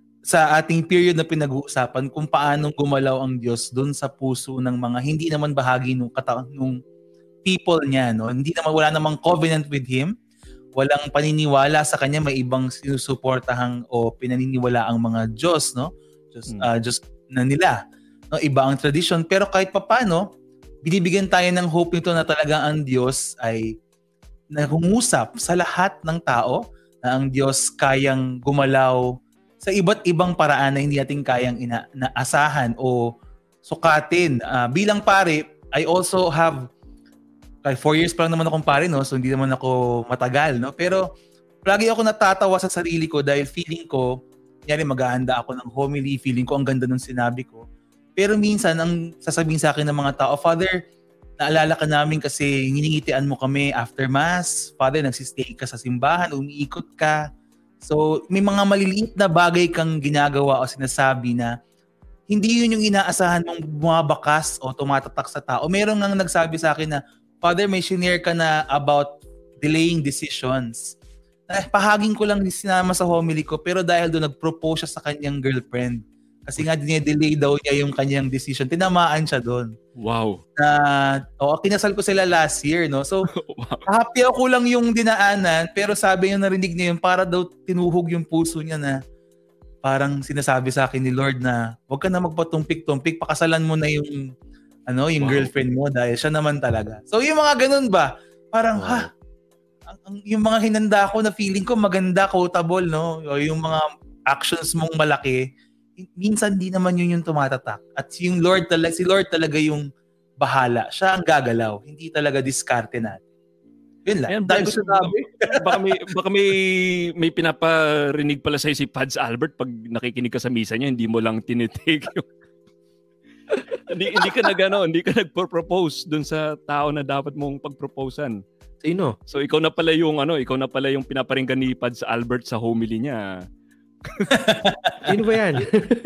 sa ating period na pinag-uusapan, kung paano gumalaw ang Diyos doon sa puso ng mga hindi naman bahagi nung kata nung people niya, no? Hindi naman, wala namang covenant with him. Walang paniniwala sa kanya, may ibang sinusuportahang o pinaniniwala ang mga Diyos, no? Diyos, uh, Diyos na nila, no? Iba ang tradition, pero kahit papaano, binibigyan tayo ng hope nito na talaga ang Diyos ay nangungusap sa lahat ng tao, na ang Diyos kayang gumalaw sa iba't ibang paraan na hindi natin kayang ina- naasahan o sukatin. Uh, bilang pare, I also have, kahit four years pa lang naman akong pare, no? So hindi naman ako matagal, no? Pero lagi ako natatawa sa sarili ko dahil feeling ko, kunyari mag-aanda ako ng homily, feeling ko ang ganda ng sinabi ko. Pero minsan, ang sasabihin sa akin ng mga tao, Father, naalala ka namin kasi hiningitian mo kami after Mass. Father, nagsistay ka sa simbahan, umiikot ka. So, may mga maliliit na bagay kang ginagawa o sinasabi na hindi yun yung inaasahan mong bumabakas o tumatatak sa tao. Meron nga nagsabi sa akin na, Father, may shinare ka na about delaying decisions. Eh, pahaging ko lang sinama sa homily ko, pero dahil doon nag-propose siya sa kanyang girlfriend. Kasi nga dine-delay daw niya yung kanyang decision. Tinamaan siya doon. Wow. Na, o, kinasal ko sila last year, no? So, Wow. happy ako lang yung dinaanan, pero sabi niya, narinig niya yun, para daw tinuhog yung puso niya na parang sinasabi sa akin ni Lord na huwag ka na magpatumpik-tumpik, pakasalan mo na yung ano, yung Wow. girlfriend mo dahil siya naman talaga. So, yung mga ganun ba? Parang, Wow. ha? Ang, ang, yung mga hinanda ko na feeling ko maganda, quotable, no? O yung mga actions mong malaki, minsan di naman yun yung tumatatak. At yung Lord talaga, si Lord talaga yung bahala. Siya ang gagalaw. Hindi talaga diskarte natin. Yun lang. Ayan, Dahil baka, ko sabi. baka may baka may may pinaparinig pala sa si Pads Albert pag nakikinig ka sa misa niya, hindi mo lang tinitake yung hindi hindi ka nagano, hindi ka nagpo-propose dun sa tao na dapat mong pagproposean. Sino? So ikaw na pala yung ano, ikaw na pala yung pinaparinggan ni Pads Albert sa homily niya. Sino ba yan?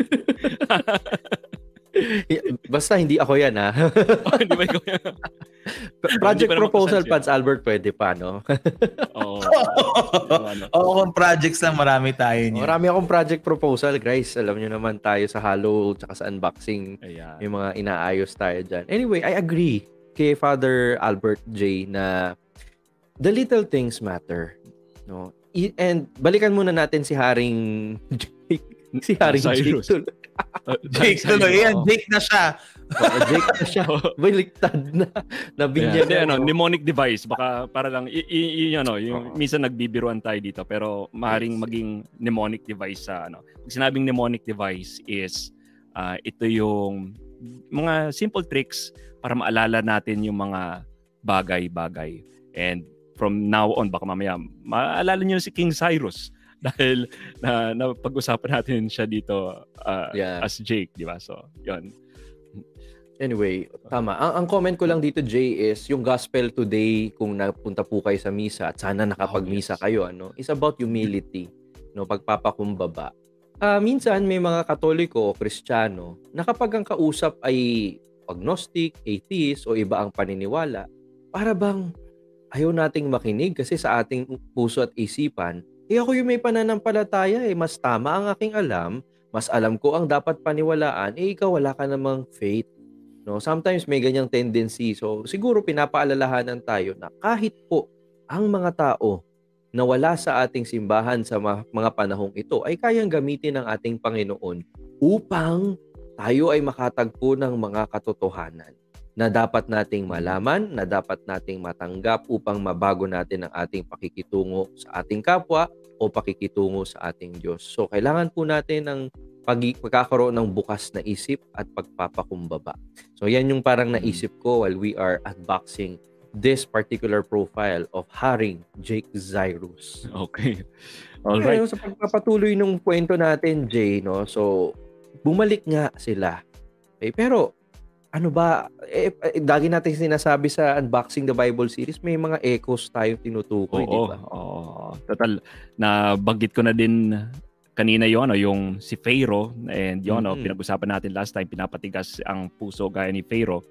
Basta hindi ako yan, ha? Oh, hindi ba ikaw yan? Project Hindi pa naman proposal, kasal siya. Pads Albert, pwede pa, no? Oo. Ano. Oo, kung projects lang, marami tayo niya. Marami akong project proposal, guys. Alam nyo naman tayo sa Halo tsaka sa unboxing. Ayan. Yung mga inaayos tayo dyan. Anyway, I agree. kay Father Albert J na the little things matter, no? I- and balikan muna natin si Haring Jake, si Haring Jake. Cyrus. Uh, Jake tuloy. Ayan, Jake na siya. Oo, Jake na siya. Baliktad na. Nabinyag Yeah, na. ano, mnemonic device baka para lang y- y- y- ano, yung Oo. minsan nagbibiruan tayo dito pero maaaring maging mnemonic device sa ano. Pag sinabing mnemonic device is uh, ito yung mga simple tricks para maalala natin yung mga bagay-bagay. And from now on baka mamaya maalala niyo si King Cyrus dahil na, na pag-usapan natin siya dito uh, Yeah. as Jake, di ba? So, yun. Anyway, tama. Ang, ang comment ko lang dito, Jay, is yung gospel today, kung napunta po kayo sa misa at sana nakapag-misa Oh, yes. kayo, ano, is about humility, no, pagpapakumbaba. Ah, minsan may mga Katoliko o Kristiyano na kapag ang kausap ay agnostic, atheist o iba ang paniniwala, para bang ayaw nating makinig kasi sa ating puso at isipan, eh ako yung may pananampalataya eh, mas tama ang aking alam, mas alam ko ang dapat paniwalaan, eh ikaw wala ka namang faith. No, sometimes may ganyang tendency. So, siguro pinapaalalahanan tayo na kahit po ang mga tao na wala sa ating simbahan sa ma- mga panahong ito ay kayang gamitin ng ating Panginoon upang tayo ay makatagpo ng mga katotohanan na dapat nating malaman, na dapat nating matanggap upang mabago natin ang ating pakikitungo sa ating kapwa o pakikitungo sa ating Diyos. So, kailangan po natin ng pag- pagkakaroon ng bukas na isip at pagpapakumbaba. So, yan yung parang naisip ko while we are unboxing this particular profile of Haring Jake Cyrus. Okay. All Okay, right. so sa pagpapatuloy nung kwento natin, Jay, no? So, bumalik nga sila. Okay, pero, ano ba, eh, eh, lagi natin sinasabi sa Unboxing the Bible series, may mga echoes tayong tinutukoy, di Oo, ba? oo. Total, nabanggit ko na din kanina yun, ano, yung si Pharaoh, and yun, ano, Mhm. pinag-usapan natin last time, pinapatigas ang puso gaya ni Pharaoh.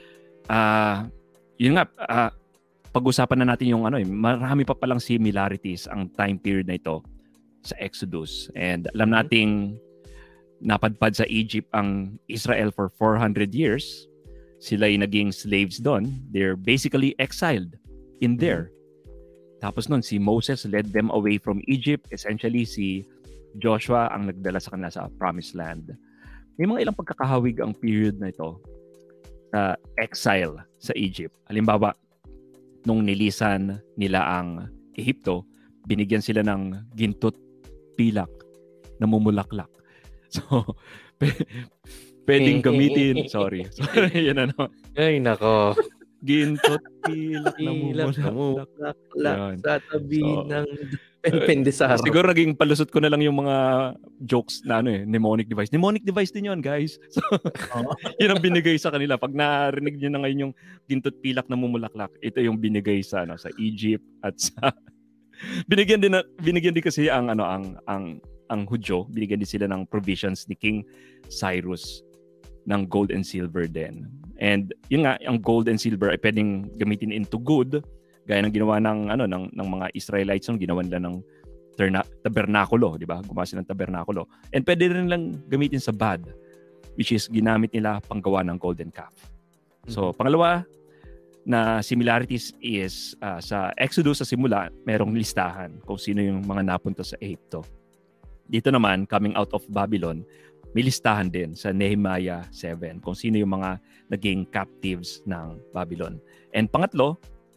Ah, yun nga, ah, pag-usapan na natin yung ano, eh, marami pa palang similarities ang time period na ito sa Exodus. And alam Mhm. nating napadpad sa Egypt ang Israel for four hundred years. Sila ay naging slaves doon. They're basically exiled in there. Tapos nun, si Moses led them away from Egypt. Essentially, si Joshua ang nagdala sa kanila sa Promised Land. May mga ilang pagkakahawig ang period na ito sa exile sa Egypt. Halimbawa, nung nilisan nila ang Ehipto, binigyan sila ng gintot pilak na mumulaklak. So, p- pwedeng gamitin. Sorry. Sorry, yan ano. Ay, nako. Gintot pilak na Ilang mumulaklak. mulaklak Yan. sa tabi So, ng Pendesaro. Siguro naging palusot ko na lang yung mga jokes na ano eh, mnemonic device. Mnemonic device din yun, guys. So, yun ang binigay sa kanila. Pag narinig nyo na ngayon yung gintot pilak na mumulaklak, ito yung binigay sa ano sa Egypt at sa binigyan din na, binigyan din kasi ang ano ang ang ang Hudyo, binigyan din sila ng provisions ni King Cyrus ng gold and silver din. And yun nga, ang gold and silver ay pwedeng gamitin into good, gaya ng ginawa ng ano ng ng mga Israelites nung ginawa nila ng terna- tabernakulo, di ba? Gumawa sila ng tabernakulo. And pwede rin lang gamitin sa bad, which is ginamit nila panggawa ng golden calf. So, pangalawa na similarities is uh, sa Exodus sa simula, merong listahan kung sino yung mga napunta sa Ehipto. Dito naman, coming out of Babylon, may listahan din sa Nehemiah seven kung sino yung mga naging captives ng Babylon. And pangatlo,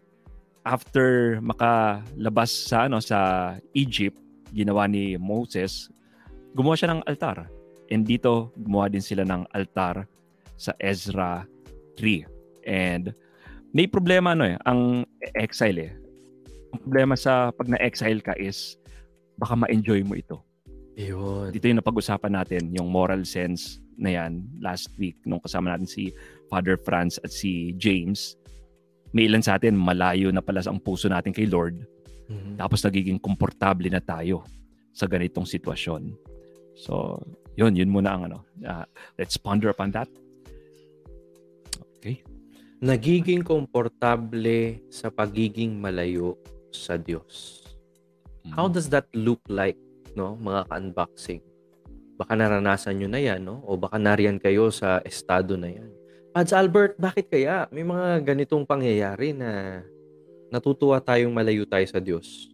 after makalabas sa ano sa Egypt, ginawa ni Moses, gumawa siya ng altar. And dito, gumawa din sila ng altar sa Ezra three. And may problema ano eh, ang exile eh. Ang problema sa pag na-exile ka is baka ma-enjoy mo ito. Yun. Dito yung napag-usapan natin, yung moral sense na yan last week nung kasama natin si Father Franz at si James. May ilan sa atin, malayo na pala ang puso natin kay Lord. Mhm. Tapos nagiging komportable na tayo sa ganitong sitwasyon. So, yun, yun muna ang ano. Uh, let's ponder upon that. Okay. Nagiging komportable sa pagiging malayo sa Diyos. How does that look like, no, mga ka-unboxing? Baka naranasan nyo na yan, no? O baka nariyan kayo sa estado na yan. Pads Albert, bakit kaya may mga ganitong pangyayari na natutuwa tayong malayo tayo sa Diyos?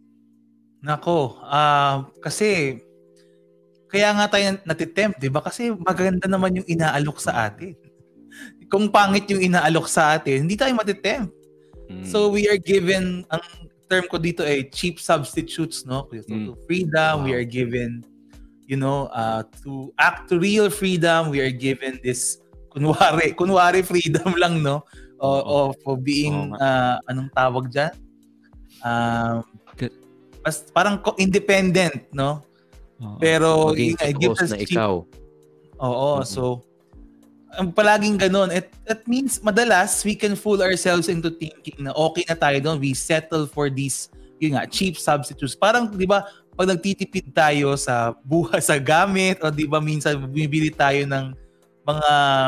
Nako, ah kasi kaya nga tayo natitempt, 'di ba? Kasi maganda naman yung inaalok sa atin. Kung pangit yung inaalok sa atin, hindi tayo matitempt. Mm. So we are given, ang term ko dito ay cheap substitutes, no? So Mm. to freedom, we Wow. are given, you know, uh, to act to real freedom, we are given this kunwari, kunwari freedom lang, no? O, Oo. of of being, Oo uh, anong tawag dyan? Um, K- mas parang ko- independent, no? Oo. Pero Maging yun nga, it gives etos us na cheap. ikaw. Oo, Mhm. so ang palaging ganun. It, it means madalas we can fool ourselves into thinking na okay na tayo doon. We settle for these, yun nga, cheap substitutes. Parang, di ba, pag nagtitipid tayo sa buhay, sa gamit, o di ba minsan bumibili tayo ng mga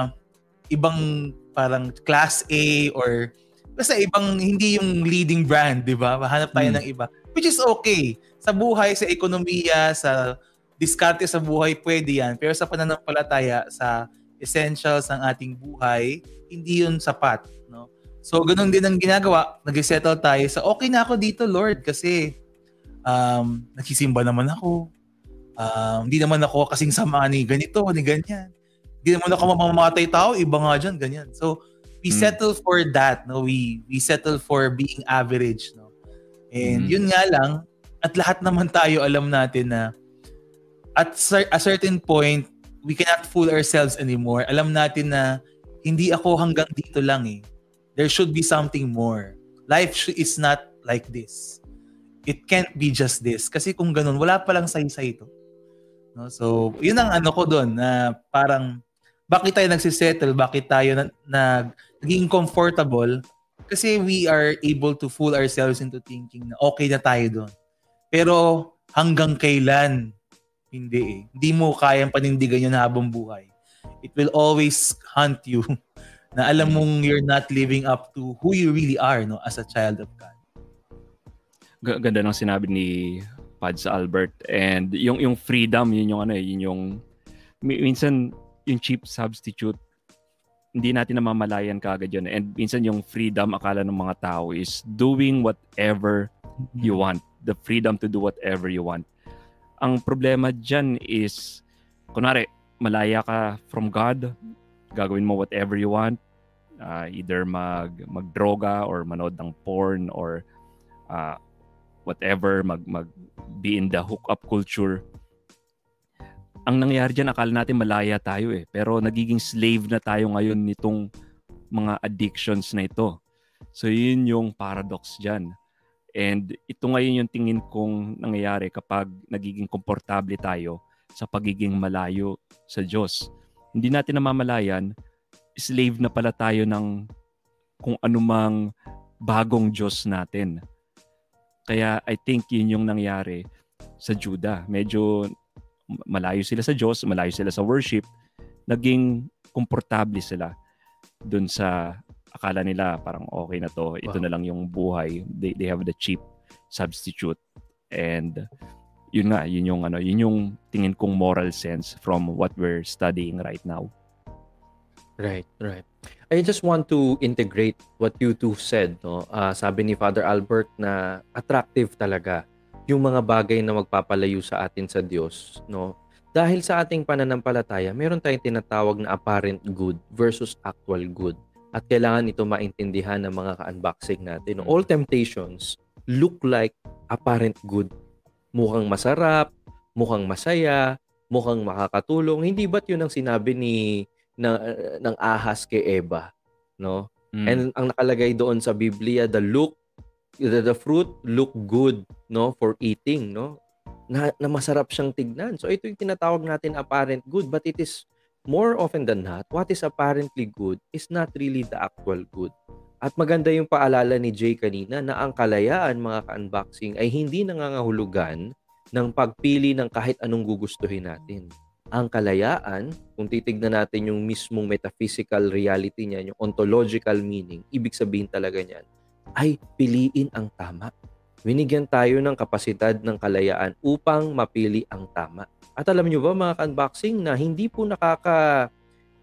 ibang parang class A or basta ibang hindi yung leading brand, di ba? Mahanap tayo Hmm. ng iba. Which is okay. Sa buhay, sa ekonomiya, sa diskarte sa buhay, pwede yan. Pero sa pananampalataya, sa essentials ng ating buhay, hindi yun sapat, no? So, ganun din ang ginagawa. Nag-settle tayo sa, okay na ako dito, Lord, kasi um, nagsisimba naman ako. Um, hindi naman ako kasing sama ni ganito, ni ganyan. Hindi naman ako mamamatay tao, iba nga dyan, ganyan. So, we Hmm. settle for that, no? We we settle for being average, no? And Hmm. yun nga lang, at lahat naman tayo alam natin na at cer- a certain point, we cannot fool ourselves anymore. Alam natin na hindi ako hanggang dito lang eh. There should be something more. Life sh- is not like this. It can't be just this. Kasi kung ganun, wala palang say-say ito. No? So, yun ang ano ko doon na parang bakit tayo nagsisettle, bakit tayo na, na, naging comfortable, kasi we are able to fool ourselves into thinking na okay na tayo doon. Pero hanggang kailan? Hindi eh. Hindi mo kayang panindigan yun habang buhay. It will always hunt you na alam mong you're not living up to who you really are, no, as a child of God. G- ganda ng sinabi ni Pads Albert, and yung yung freedom, yun yung ano eh, yun yung mi- minsan yung cheap substitute, hindi natin namamalayan kaagad yun. And minsan yung freedom, akala ng mga tao is doing whatever you want. The freedom to do whatever you want. Ang problema dyan is, kunwari, malaya ka from God, gagawin mo whatever you want, uh, either mag magdroga or manood ng porn or uh, whatever, mag mag be in the hookup culture. Ang nangyayari dyan, akala natin malaya tayo eh, pero nagiging slave na tayo ngayon nitong mga addictions na ito. So yun yung paradox dyan. And ito ngayon yung tingin kong nangyayari kapag nagiging komportable tayo sa pagiging malayo sa Diyos. Hindi natin namamalayan, slave na pala tayo ng kung anumang bagong Diyos natin. Kaya I think yun yung nangyari sa Judah. Medyo malayo sila sa Diyos, malayo sila sa worship, naging komportable sila dun sa akala nila parang okay na to, ito Wow. na lang yung buhay. They they have the cheap substitute. And yun nga, yun yung ano, yun yung tingin kong moral sense from what we're studying right now. Right, right. I just want to integrate what you two said, no? Ah, sabi ni Father Albert na attractive talaga yung mga bagay na magpapalayo sa atin sa Diyos, no? Dahil sa ating pananampalataya, meron tayong tinatawag na apparent good versus actual good. At kailangan ito maintindihan ng mga ka-unboxing natin. No? All temptations look like apparent good. Mukhang masarap, mukhang masaya, mukhang makakatulong. Hindi ba't yun ang sinabi ni na, ng ahas kay Eva, no? Mm. And ang nakalagay doon sa Biblia, the look the, the fruit look good, no, for eating, no? Na, na masarap siyang tignan. So ito yung tinatawag natin apparent good, but it is more often than not, what is apparently good is not really the actual good. At maganda yung paalala ni Jay kanina na ang kalayaan, mga ka-unboxing, ay hindi nangangahulugan ng pagpili ng kahit anong gugustuhin natin. Ang kalayaan, kung titignan natin yung mismong metaphysical reality niya, yung ontological meaning, ibig sabihin talaga niyan, ay piliin ang tama. Binigyan tayo ng kapasidad ng kalayaan upang mapili ang tama. At alam nyo ba, mga ka-unboxing, na hindi po nakaka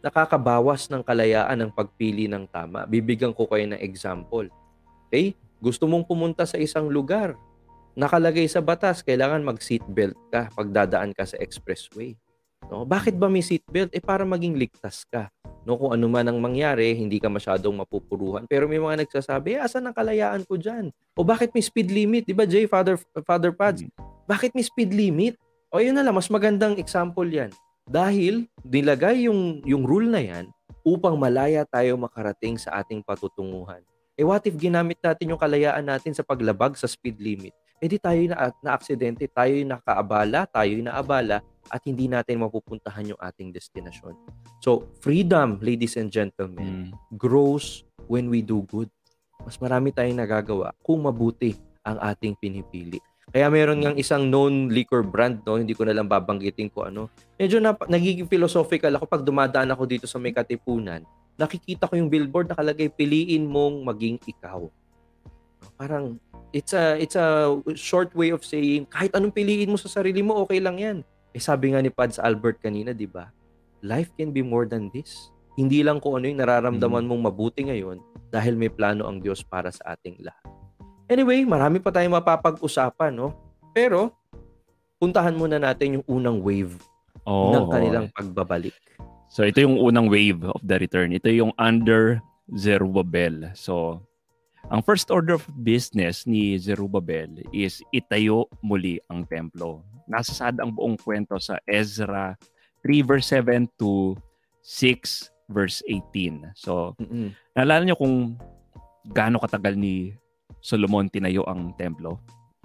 nakakabawas ng kalayaan ng pagpili ng tama. Bibigyan ko kayo ng example. Okay? Gusto mong pumunta sa isang lugar, nakalagay sa batas, kailangan mag-seatbelt ka pag dadaan ka sa expressway. No? Bakit ba may seatbelt? Eh para maging ligtas ka. No, kung ano man ang mangyari, hindi ka masyadong mapupuruhan. Pero may mga nagsasabi, eh, asan ang kalayaan ko dyan? O bakit may speed limit? Di ba, Jay, Father, Father Pads? Bakit may speed limit? O yun na lang, mas magandang example yan. Dahil nilagay yung, yung rule na yan upang malaya tayo makarating sa ating patutunguhan. Eh what if ginamit natin yung kalayaan natin sa paglabag sa speed limit? Eh di tayo na, na-aksidente, tayo yung nakaabala, tayo yung naabala, at hindi natin mapupuntahan yung ating destinasyon. So, freedom, ladies and gentlemen, mm. grows when we do good. Mas marami tayong nagagawa kung mabuti ang ating pinipili. Kaya meron ngang isang known liquor brand, no? Hindi ko na lang babanggitin ko ano. Medyo na, nagiging philosophical ako pag dumadaan ako dito sa may Katipunan. Nakikita ko yung billboard nakalagay, piliin mong maging ikaw. Parang, it's a, it's a short way of saying, kahit anong piliin mo sa sarili mo, okay lang yan. Eh sabi nga ni Pads Albert kanina, di ba? Life can be more than this. Hindi lang kung ano yung nararamdaman mong mabuti ngayon dahil may plano ang Diyos para sa ating lahat. Anyway, marami pa tayong mapapag-usapan, no? Pero, puntahan muna natin yung unang wave oh, ng kanilang pagbabalik. So, ito yung unang wave of the return. Ito yung under Zerubbabel. So, ang first order of business ni Zerubbabel is itayo muli ang templo. Nasasad ang buong kwento sa Ezra three verse seven to six verse eighteen. So, mm-hmm. naalala niyo kung gaano katagal ni Solomon tinayo ang templo?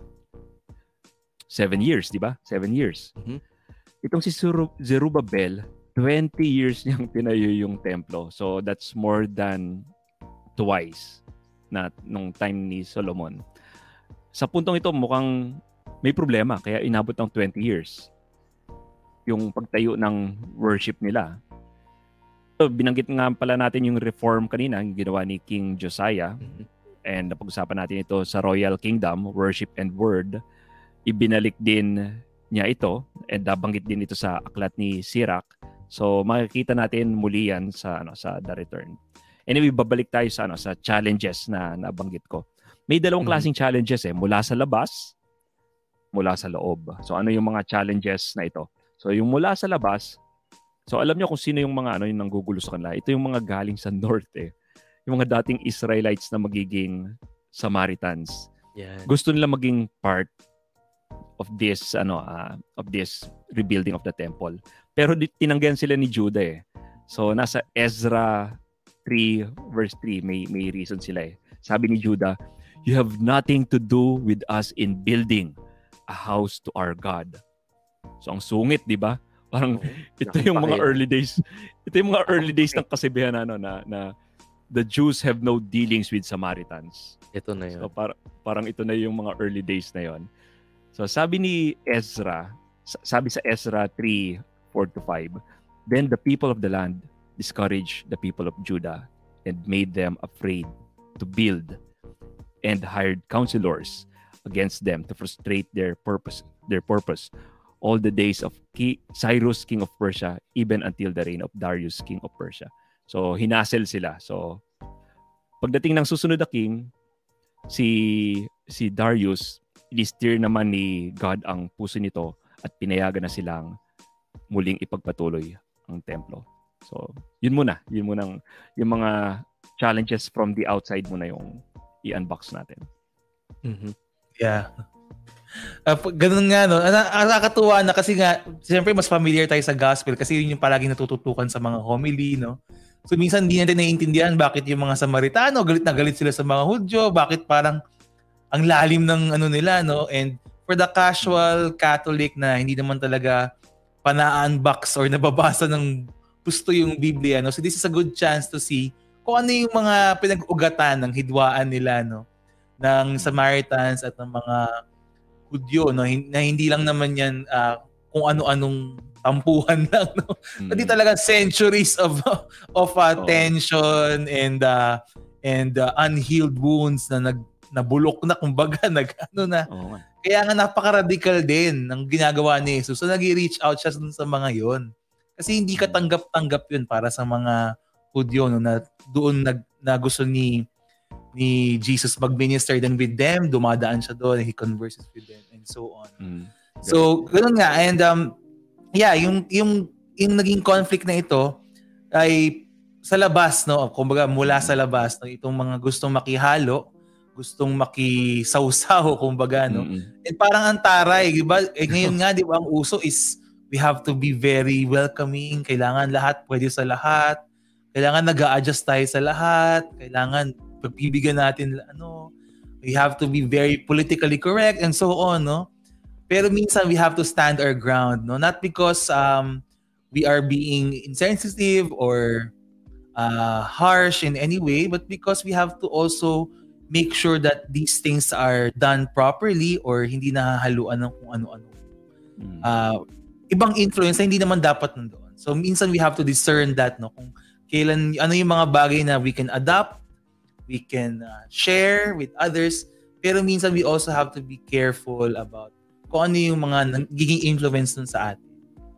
Seven years, di ba? Seven years. Mm-hmm. Itong si Zerubbabel, twenty years niyang tinayo yung templo. So, that's more than twice na nung time ni Solomon. Sa puntong ito, mukhang may problema, kaya inabot ng twenty years yung pagtayo ng worship nila. So, binanggit nga pala natin yung reform kanina, yung ginawa ni King Josiah. Mm-hmm. And napag-usapan natin ito sa Royal Kingdom, Worship and Word. Ibinalik din niya ito, and nabanggit din ito sa aklat ni Sirach. So, makikita natin muli yan sa, ano, sa The Return. Anyway, babalik tayo sa, ano, sa challenges na nabanggit ko. May dalawang mm-hmm. klaseng challenges eh, mula sa labas, mula sa loob. So ano yung mga challenges na ito? So yung mula sa labas, so alam niyo kung sino yung mga ano yung nanggugulo sa kanila. Ito yung mga galing sa north eh. Yung mga dating Israelites na magiging Samaritans. Yeah. Gusto nila maging part of this ano uh, of this rebuilding of the temple. Pero tinanggihan sila ni Judah eh. So nasa Ezra three verse three may may reason sila eh. Sabi ni Judah, "You have nothing to do with us in building a house to our God." So ang sungit, 'di ba? Parang oh, ito yung mga early days. Ito yung mga early days ng kasibihan ano na na the Jews have no dealings with Samaritans. Ito na 'yon. So par- parang ito na yung mga early days na 'yon. So sabi ni Ezra, sabi sa Ezra three four to five, "Then the people of the land discouraged the people of Judah and made them afraid to build, and hired counselors against them to frustrate their purpose their purpose all the days of Ki- Cyrus king of Persia, even until the reign of Darius king of Persia." So hinasel sila. So pagdating ng susunod na king, si si Darius, i-steer naman ni God ang puso nito at pinayagan na silang muling ipagpatuloy ang templo. So yun muna, yun muna yung mga challenges from the outside muna yung i-unbox natin. Mm-hmm. Yeah. Uh, ganun nga, no? Nakakatuwa na kasi nga, siyempre mas familiar tayo sa gospel kasi yun yung palaging natututukan sa mga homily, no? So minsan hindi natin naiintindihan bakit yung mga Samaritano, galit na galit sila sa mga Hudyo, bakit parang ang lalim ng ano nila, no? And for the casual Catholic na hindi naman talaga pana-unbox or nababasa ng gusto yung Biblia, no? So this is a good chance to see kung ano yung mga pinag-ugatan ng hidwaan nila, no? Ng Samaritans at ng mga Hudyo, no? Na hindi lang naman yan uh, kung ano-anong tampuhan lang, no? Mm. Hindi talaga centuries of of uh, oh. tension and uh, and uh, unhealed wounds na nag nabulok na kumbaga nag ano na. Oh. Kaya nga napaka-radical din ng ginagawa ni Jesus. So nag-reach out siya sa mga 'yon. Kasi hindi ka tanggap-tanggap yun para sa mga Hudyo, no, na doon nag, na gusto ni ni Jesus mag-minister then with them, dumadaan siya doon, he converses with them and so on. Mm. So, ganoon nga. And um, yeah, yung, yung, yung naging conflict na ito ay sa labas, no? Kumbaga, mula sa labas, no? Itong mga gustong makihalo, gustong makisawsaw, kumbaga, no? Mm-mm. And parang ang taray, di ba? Eh, ngayon nga, di ba, ang uso is we have to be very welcoming. Kailangan lahat pwede sa lahat. Kailangan nag-a-adjust tayo sa lahat. Kailangan pagbibigyan natin, ano, we have to be very politically correct and so on, no? Pero minsan we have to stand our ground, no? Not because um, we are being insensitive or uh, harsh in any way, but because we have to also make sure that these things are done properly or hindi nahahaluan ng kung ano-ano. Mm. Uh, ibang influence na hindi naman dapat nandoon. So minsan we have to discern that, no, kung kailan ano yung mga bagay na we can adapt, we can uh, share with others, pero minsan we also have to be careful about kung ano yung mga nagiging influence nun sa atin.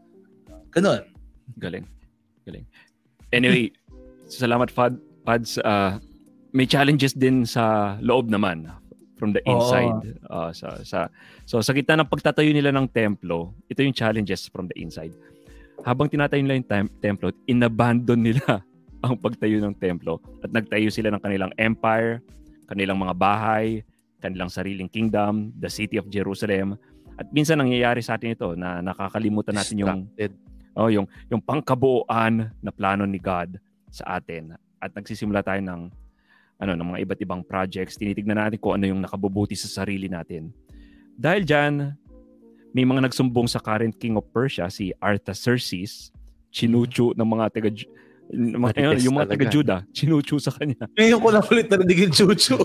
Ganun. Galing. Galing. Anyway, salamat Fad, Pads. Uh, may challenges din sa loob naman from the inside. Uh, sa, sa, so sa gitna ng pagtatayo nila ng templo, ito yung challenges from the inside. Habang tinatayo nila yung tem- templo, inabandon nila ang pagtayo ng templo at nagtayo sila ng kanilang empire, kanilang mga bahay, kanilang sariling kingdom, the city of Jerusalem. At minsan nangyayari sa atin ito na nakakalimutan natin yung oh, yung yung pangkabuuan na plano ni God sa atin. At nagsisimula tayo ng ano ng mga iba't ibang projects. Tinitignan natin kung ano yung nakabubuti sa sarili natin. Dahil diyan, may mga nagsumbong sa current king of Persia, si Artaxerxes, chinuchu ng mga taga mga, ayun, yung mga taga-Juda, chinuchu sa kanya. Ngayon ko lang ulit na naging chuchu.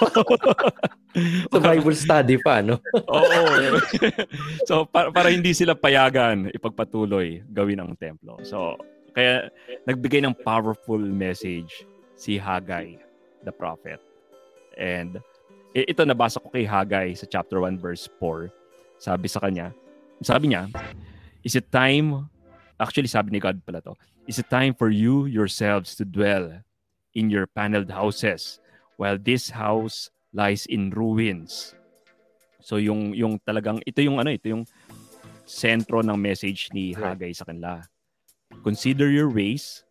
Sa Bible study pa, no? Oo. So, para, para hindi sila payagan ipagpatuloy gawin ang templo. So, kaya nagbigay ng powerful message si Haggai, the prophet. And ito nabasa ko kay Haggai sa chapter one verse four. Sabi sa kanya, sabi niya, is it time, actually sabi ni God pala to, is it time for you yourselves to dwell in your paneled houses while this house lies in ruins? So yung yung talagang ito yung ano ito yung sentro ng message ni Haggai sa kanila. Consider your ways,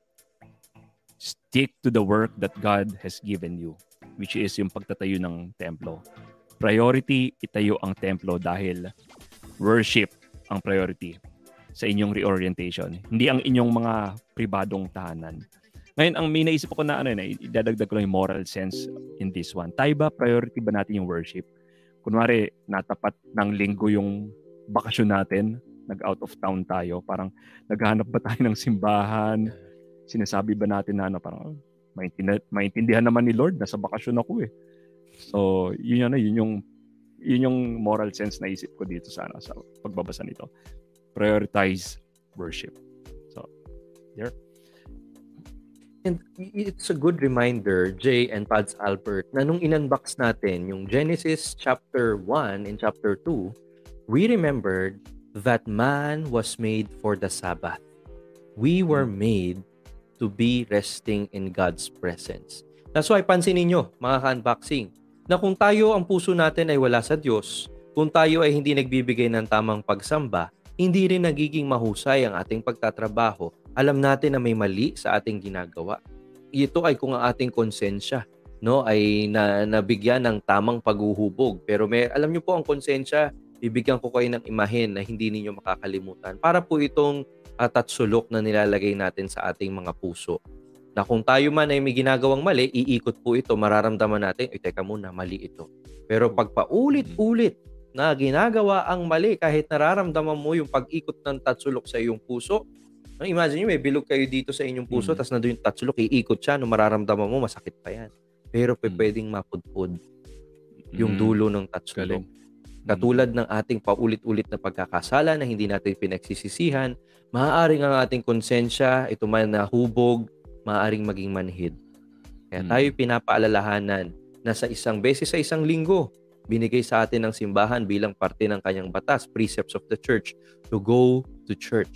stick to the work that God has given you, which is yung pagtatayo ng templo. Priority, itayo ang templo dahil worship ang priority sa inyong reorientation. Hindi ang inyong mga pribadong tahanan. Ngayon, ang may naisip ko na ano na idadagdag ko lang yung moral sense in this one. Tayo ba, priority ba natin yung worship? Kunwari, natapat ng linggo yung bakasyon natin, nag-out of town tayo, parang naghahanap ba tayo ng simbahan? Sinasabi ba natin na ano, parang maintindihan, maintindihan naman ni Lord, nasa bakasyon ako eh. So, yun yun, yun yung yun yung moral sense na isip ko dito sa ano, sa pagbabasa nito. Prioritize worship. So, there. And it's a good reminder, Jay and Pads Albert, na nung in-unbox natin yung Genesis chapter one and chapter two, we remembered that man was made for the Sabbath. We were made to be resting in God's presence. That's why pansinin nyo, mga ka-unboxing, na kung tayo ang puso natin ay wala sa Diyos, kung tayo ay hindi nagbibigay ng tamang pagsamba, hindi rin nagiging mahusay ang ating pagtatrabaho. Alam natin na may mali sa ating ginagawa. Ito ay kung ang ating konsensya, no, ay na, nabigyan ng tamang paghuhubog. Pero may, alam niyo po ang konsensya, bibigyan ko kayo ng imahen na hindi ninyo makakalimutan. Para po itong uh, tatsulok na nilalagay natin sa ating mga puso. Na kung tayo man ay may ginagawang mali, iikot po ito, mararamdaman natin, ay teka muna, mali ito. Pero pag paulit-ulit na ginagawa ang mali, kahit nararamdaman mo yung pag-ikot ng tatsulok sa iyong puso, imagine nyo, may bilog kayo dito sa inyong puso, mm-hmm. tapos nandun yung tatsulok, iikot siya, no, mararamdaman mo, masakit pa yan. Pero mm-hmm. pwedeng mapudpud yung dulo ng tatsulok. Mm-hmm. Katulad ng ating paulit-ulit na pagkakasala na hindi natin pinagsisisihan, maaaring ang ating konsensya, ito man nahubog, maaaring maging manhid. Kaya tayo pinapaalalahanan na sa isang beses sa isang linggo, binigay sa atin ng simbahan bilang parte ng kanyang batas, precepts of the church, to go to church.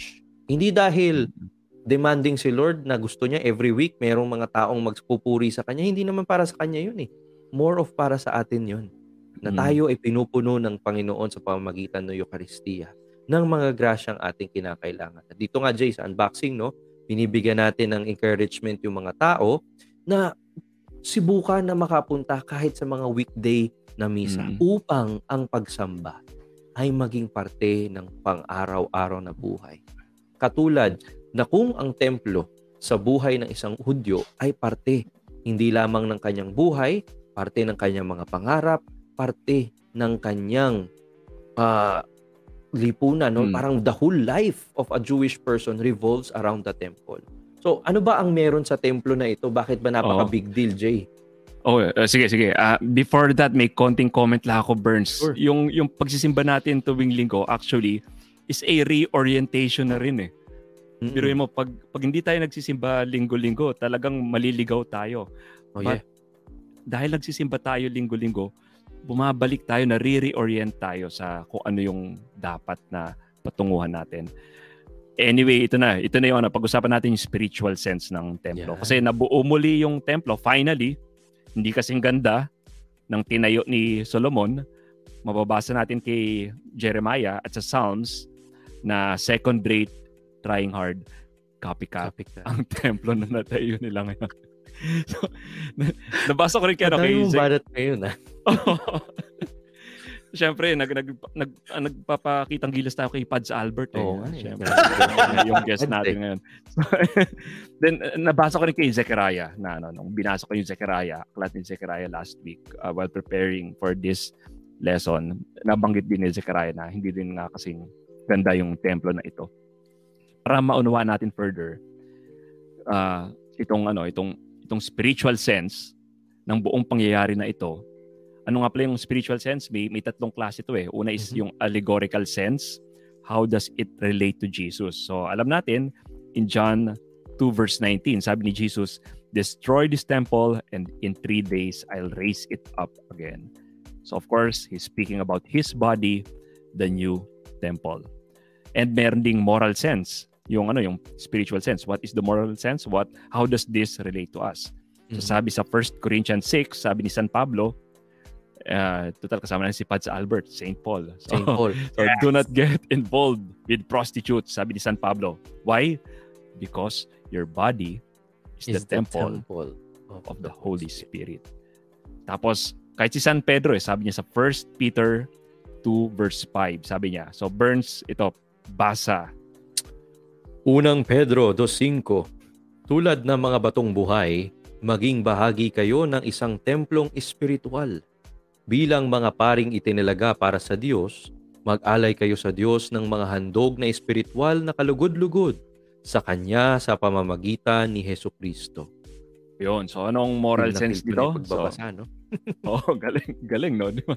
Hindi dahil demanding si Lord na gusto niya every week merong mga taong magpupuri sa kanya. Hindi naman para sa kanya yun eh. More of para sa atin yun. Na tayo ay pinupuno ng Panginoon sa pamamagitan ng Eucharistia ng mga grasyang ating kinakailangan. At dito nga, Jay, sa unboxing, no, binibigyan natin ng encouragement yung mga tao na sibukan na makapunta kahit sa mga weekday na misa mm. upang ang pagsamba ay maging parte ng pang-araw-araw na buhay. Katulad na kung ang templo sa buhay ng isang Hudyo ay parte hindi lamang ng kanyang buhay, parte ng kanyang mga pangarap, parte ng kanyang uh, lipunan, no? Hmm. Parang the whole life of a Jewish person revolves around the temple. So, ano ba ang meron sa templo na ito? Bakit ba napaka-big deal, Jay? Oh, uh, sige, sige. Uh, before that, may konting comment lang ako, Burns. Sure. Yung, yung pagsisimba natin tuwing linggo, actually, is a reorientation na rin eh. Mm-hmm. Pero mo, pag, pag hindi tayo nagsisimba linggo-linggo, talagang maliligaw tayo. Oh, yeah. But, dahil nagsisimba tayo linggo-linggo, bumabalik tayo, na re-reorient tayo sa kung ano yung dapat na patunguhan natin. Anyway, ito na. Ito na yung ano, pag-usapan natin yung spiritual sense ng templo. Yeah. Kasi nabuo muli yung templo, finally, hindi kasing ganda ng tinayo ni Solomon. Mababasa natin kay Jeremiah at sa Psalms na second-rate, trying hard, copycat, copycat. Ang templo na natayo nila ngayon. So, nabasa ko rin kaya kay Zach. Barat ngayon, ha? Siyempre, nag, nag, nag, uh, nagpapakitang gilas tayo kay Pads Albert. Eh. Oo, siyempre, yung guest natin ngayon. Then, uh, nabasa ko rin kay Zechariah na ano, nung binasa ko yung Zechariah, aklat ni Zechariah last week uh, while preparing for this lesson, nabanggit din ni Zechariah na hindi din nga kasing ganda yung templo na ito. Para maunawaan natin further, uh, itong ano, itong itong spiritual sense ng buong pangyayari na ito. Ano nga pala yung spiritual sense? May, may tatlong klase ito eh. Una is mm-hmm. yung allegorical sense. How does it relate to Jesus? So alam natin, in John two verse nineteen, sabi ni Jesus, destroy this temple and in three days I'll raise it up again. So of course, he's speaking about his body, the new temple. And meron ding moral sense. Yung ano, yung spiritual sense. What is the moral sense? What how does this relate to us? Mm-hmm. So sabi sa First Corinthians six, sabi ni San Pablo, uh, total kasama na si Pads Albert, Saint Paul. So, Saint Paul. So yes. Do not get involved with prostitutes, sabi ni San Pablo. Why? Because your body is, is the, the temple, temple of, of the Holy Spirit. Tapos kahit si San Pedro, eh, sabi niya sa First Peter two verse five, sabi niya. So Burns, ito, basa. Unang Pedro two five, tulad ng mga batong buhay, maging bahagi kayo ng isang templong espiritual. Bilang mga paring itinilaga para sa Diyos, mag-alay kayo sa Diyos ng mga handog na espiritual na kalugod-lugod sa Kanya sa pamamagitan ni Jesucristo. Yun. So, anong moral Feel sense dito? Pagbabasa, so, no? oh, galing. Galing, no? Di ba?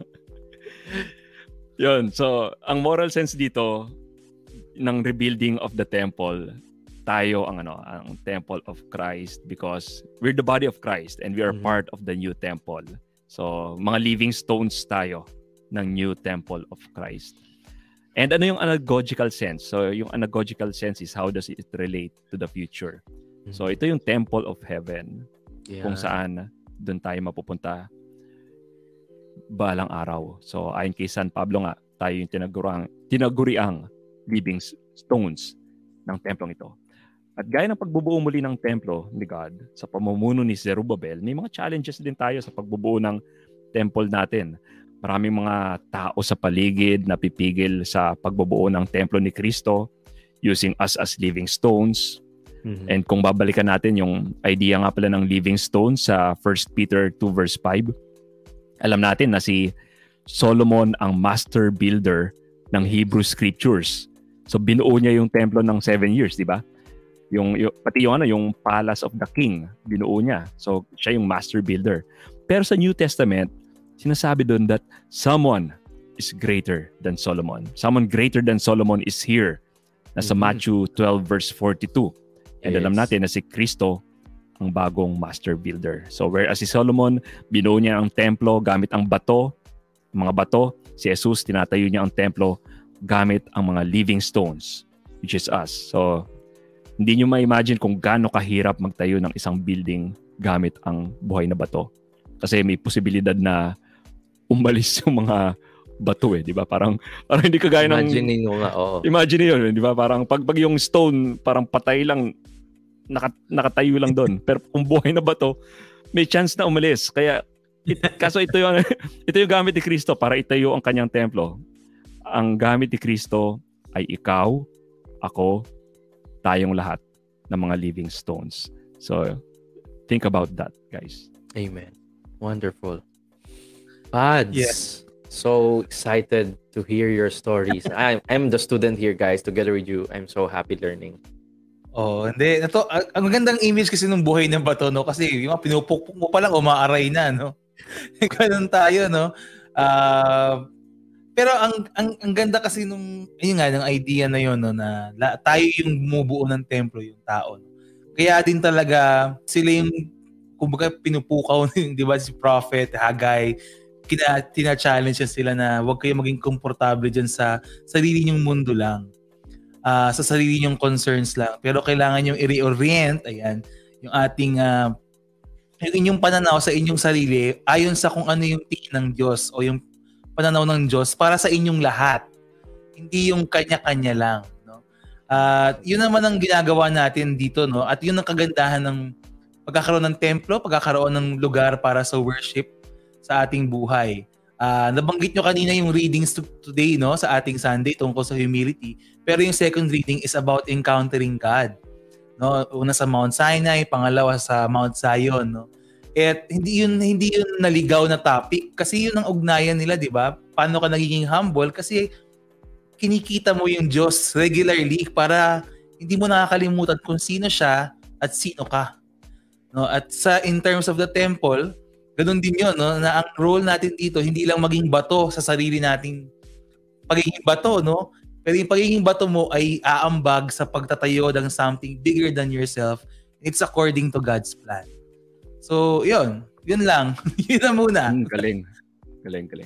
Yun. So, ang moral sense dito, ng rebuilding of the temple, tayo ang ano, ang temple of Christ because we're the body of Christ and we are mm-hmm. part of the new temple. So, mga living stones tayo ng new temple of Christ. And ano yung anagogical sense? So, yung anagogical sense is how does it relate to the future? Mm-hmm. So, ito yung temple of heaven yeah. kung saan doon tayo mapupunta balang araw. So, ayon kay San Pablo nga, tayo yung tinaguriang, tinaguriang living stones ng templong ito. At gaya ng pagbubuo muli ng templo ni God sa pamumuno ni Zerubbabel, may mga challenges din tayo sa pagbubuo ng temple natin. Maraming mga tao sa paligid na pipigil sa pagbubuo ng templo ni Kristo using us as living stones. Mm-hmm. And kung babalikan natin yung idea nga pala ng living stones sa First Peter two verse five, alam natin na si Solomon ang master builder ng Hebrew Scriptures. So binuo niya yung templo ng seven years, di ba? Yung, yung pati yung ano, yung palace of the king, binuo niya. So siya yung master builder. Pero sa New Testament, sinasabi doon that someone is greater than Solomon. Someone greater than Solomon is here. Nasa mm-hmm. Matthew twelve verse forty-two. And yes. alam natin na si Kristo ang bagong master builder. So whereas si Solomon, binuo niya ang templo gamit ang bato, mga bato, si Jesus tinatayo niya ang templo gamit ang mga living stones which is us. So, hindi nyo ma-imagine kung gaano kahirap magtayo ng isang building gamit ang buhay na bato. Kasi may posibilidad na umalis yung mga bato eh, di ba? Parang, parang hindi kagaya ng... Imagine nyo nga, oo. Imagine yun, di ba? Parang pag, pag yung stone, parang patay lang, naka, nakatayo lang doon. Pero kung buhay na bato, may chance na umalis. Kaya, it, kaso ito yung, ito yung gamit ni Kristo para itayo ang kanyang templo. Ang gamit ni Kristo ay ikaw, ako, tayong lahat ng mga living stones. So, think about that, guys. Amen. Wonderful. Pads. Yes. So excited to hear your stories. I'm, I'm the student here, guys. Together with you, I'm so happy learning. Oh, hindi. Ito, ang, ang gandang image kasi ng buhay ng bato, no? Kasi yung mga pinupukpok mo pa lang, umaaray na, no? Ganun tayo, no? Uh, pero ang, ang ang ganda kasi nung, ayun nga, ng idea na yun, no? Na la, tayo yung bumubuo ng templo, yung tao. No? Kaya din talaga, sila yung, kumbaga, pinupukaw, di ba, si Prophet, Haggai, kina, tina-challenge sila na huwag kayo maging komportable dyan sa sarili nyong mundo lang. Uh, sa sarili nyong concerns lang. Pero kailangan nyong i-reorient, ayan, yung ating, uh, yung inyong pananaw sa inyong sarili, ayon sa kung ano yung tingin ng Diyos o yung pananaw ng Diyos para sa inyong lahat. Hindi yung kanya-kanya lang. No? At uh, yun naman ang ginagawa natin dito. No? At yun ang kagandahan ng pagkakaroon ng templo, pagkakaroon ng lugar para sa worship sa ating buhay. Uh, nabanggit nyo kanina yung readings to- today no sa ating Sunday tungkol sa humility. Pero yung second reading is about encountering God. No, una sa Mount Sinai, pangalawa sa Mount Zion, no. At hindi yun hindi yun naligaw na topic kasi yun ang ugnayan nila, 'di ba? Paano ka nagiging humble kasi kinikita mo yung Diyos regularly para hindi mo nakakalimutan kung sino siya at sino ka. No, at sa in terms of the temple, ganun din yun, no? Na ang role natin dito, hindi lang maging bato sa sarili nating pagiging bato, no? Pero yung pagiging bato mo ay aambag sa pagtatayo ng something bigger than yourself. It's according to God's plan. So, yun. Yun lang. Yun na muna. Hmm, galing. Galing, galing.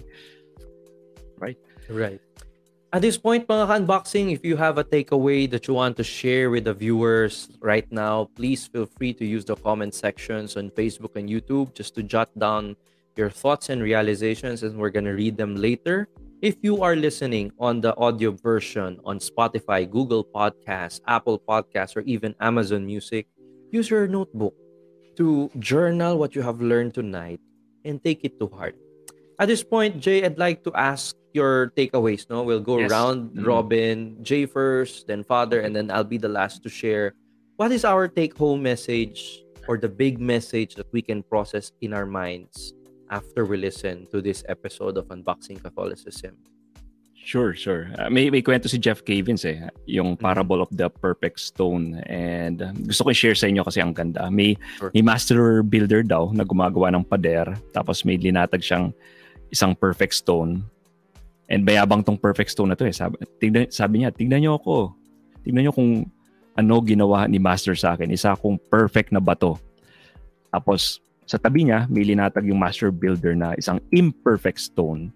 Right? Right. At this point, mga ka-unboxing, if you have a takeaway that you want to share with the viewers right now, please feel free to use the comment sections on Facebook and YouTube just to jot down your thoughts and realizations, and we're going to read them later. If you are listening on the audio version on Spotify, Google Podcasts, Apple Podcasts, or even Amazon Music, use your notebook to journal what you have learned tonight and take it to heart. At this point, Jay, I'd like to ask your takeaways. No, we'll go Yes. around Mm-hmm. Robin, Jay first, then Father, and then I'll be the last to share. What is our take-home message or the big message that we can process in our minds after we listen to this episode of Unboxing Catholicism? Sure, sure. Uh, may may kwento si Jeff Cavins eh, yung Parable of the Perfect Stone, and uh, gusto ko i-share sa inyo kasi ang ganda. May Sure. may master builder daw na gumagawa ng pader, tapos may linatag siyang isang perfect stone. And bayabang tong perfect stone na to eh. Sabi, tignan, sabi niya, tignan niyo ako. Tignan niyo kung ano ginawa ni Master sa akin. Isa akong perfect na bato. Tapos sa tabi niya, may linatag yung master builder na isang imperfect stone.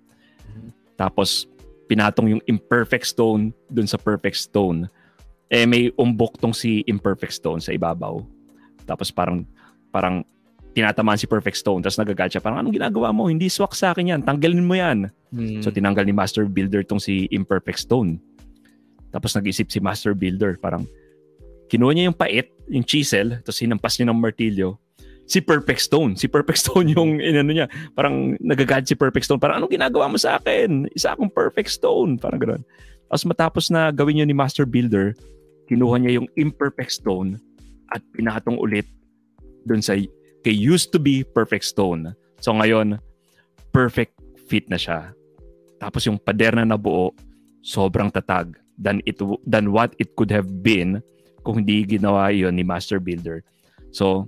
Tapos pinatong yung imperfect stone dun sa perfect stone. Eh may umbok tong si imperfect stone sa ibabaw. Tapos parang parang tinatamaan si perfect stone, tapos nagagat siya. Parang, anong ginagawa mo? Hindi swak sa akin yan. Tanggalin mo yan. Hmm. So tinanggal ni master builder tong si imperfect stone. Tapos nag-isip si master builder, parang kinuha niya yung pait, yung chisel, tapos hinampas niya ng martilyo. Si perfect stone. Si perfect stone yung inano niya. Parang nagagad si perfect stone. Parang, anong ginagawa mo sa akin? Isa akong perfect stone. Parang gano'n. Tapos matapos na gawin yun ni master builder, kinuha niya yung imperfect stone at pinatong ulit dun sa kay used to be perfect stone. So ngayon, perfect fit na siya. Tapos yung pader na nabuo, sobrang tatag than, it, than what it could have been kung hindi ginawa yun ni master builder. So,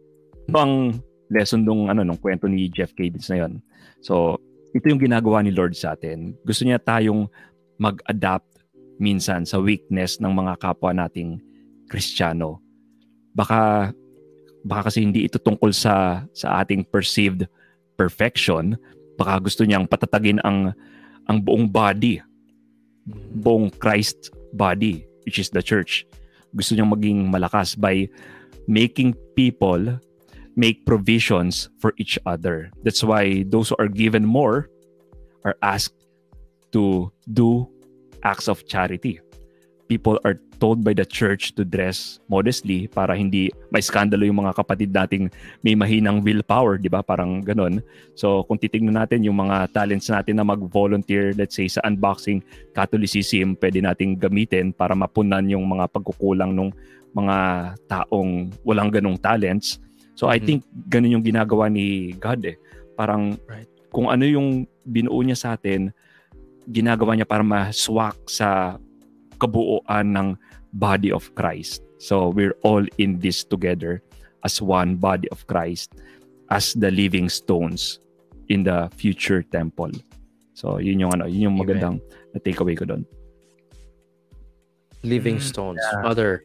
ang lesson nung, ano, nung kwento ni Jeff Cavins na yun. So, ito yung ginagawa ni Lord sa atin. Gusto niya tayong mag-adapt minsan sa weakness ng mga kapwa nating Kristiyano. Baka baka kasi hindi ito tungkol sa sa ating perceived perfection. Baka gusto niyang patatagin ang ang buong body, buong Christ body. which is the church. Gusto niyang maging malakas by making people make provisions for each other. That's why those who are given more are asked to do acts of charity. People are told by the church to dress modestly para hindi may skandalo yung mga kapatid nating may mahinang willpower, di ba? Parang ganon. So kung titignan natin yung mga talents natin na mag-volunteer, let's say sa unboxing Catholicism, pwede nating gamitin para mapunan yung mga pagkukulang ng mga taong walang ganong talents. So I mm-hmm. think ganon yung ginagawa ni God eh. Parang right. kung ano yung binuo niya sa atin, ginagawa niya para maswak sa kabuuan ng body of Christ. So we're all in this together as one body of Christ, as the living stones in the future temple. So yun yung ano, yun yung magandang na takeaway ko doon. Living stones, yeah. Mother.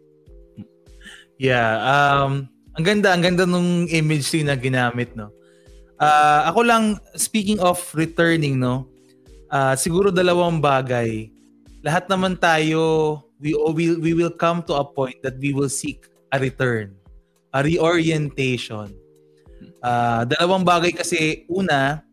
Yeah, um ang ganda, ang ganda nung image na ginamit, no. Uh, ako lang, speaking of returning, no. Uh, siguro dalawang bagay. Lahat naman tayo, we will we will come to a point that we will seek a return, a reorientation. Uh, dalawang bagay kasi, una,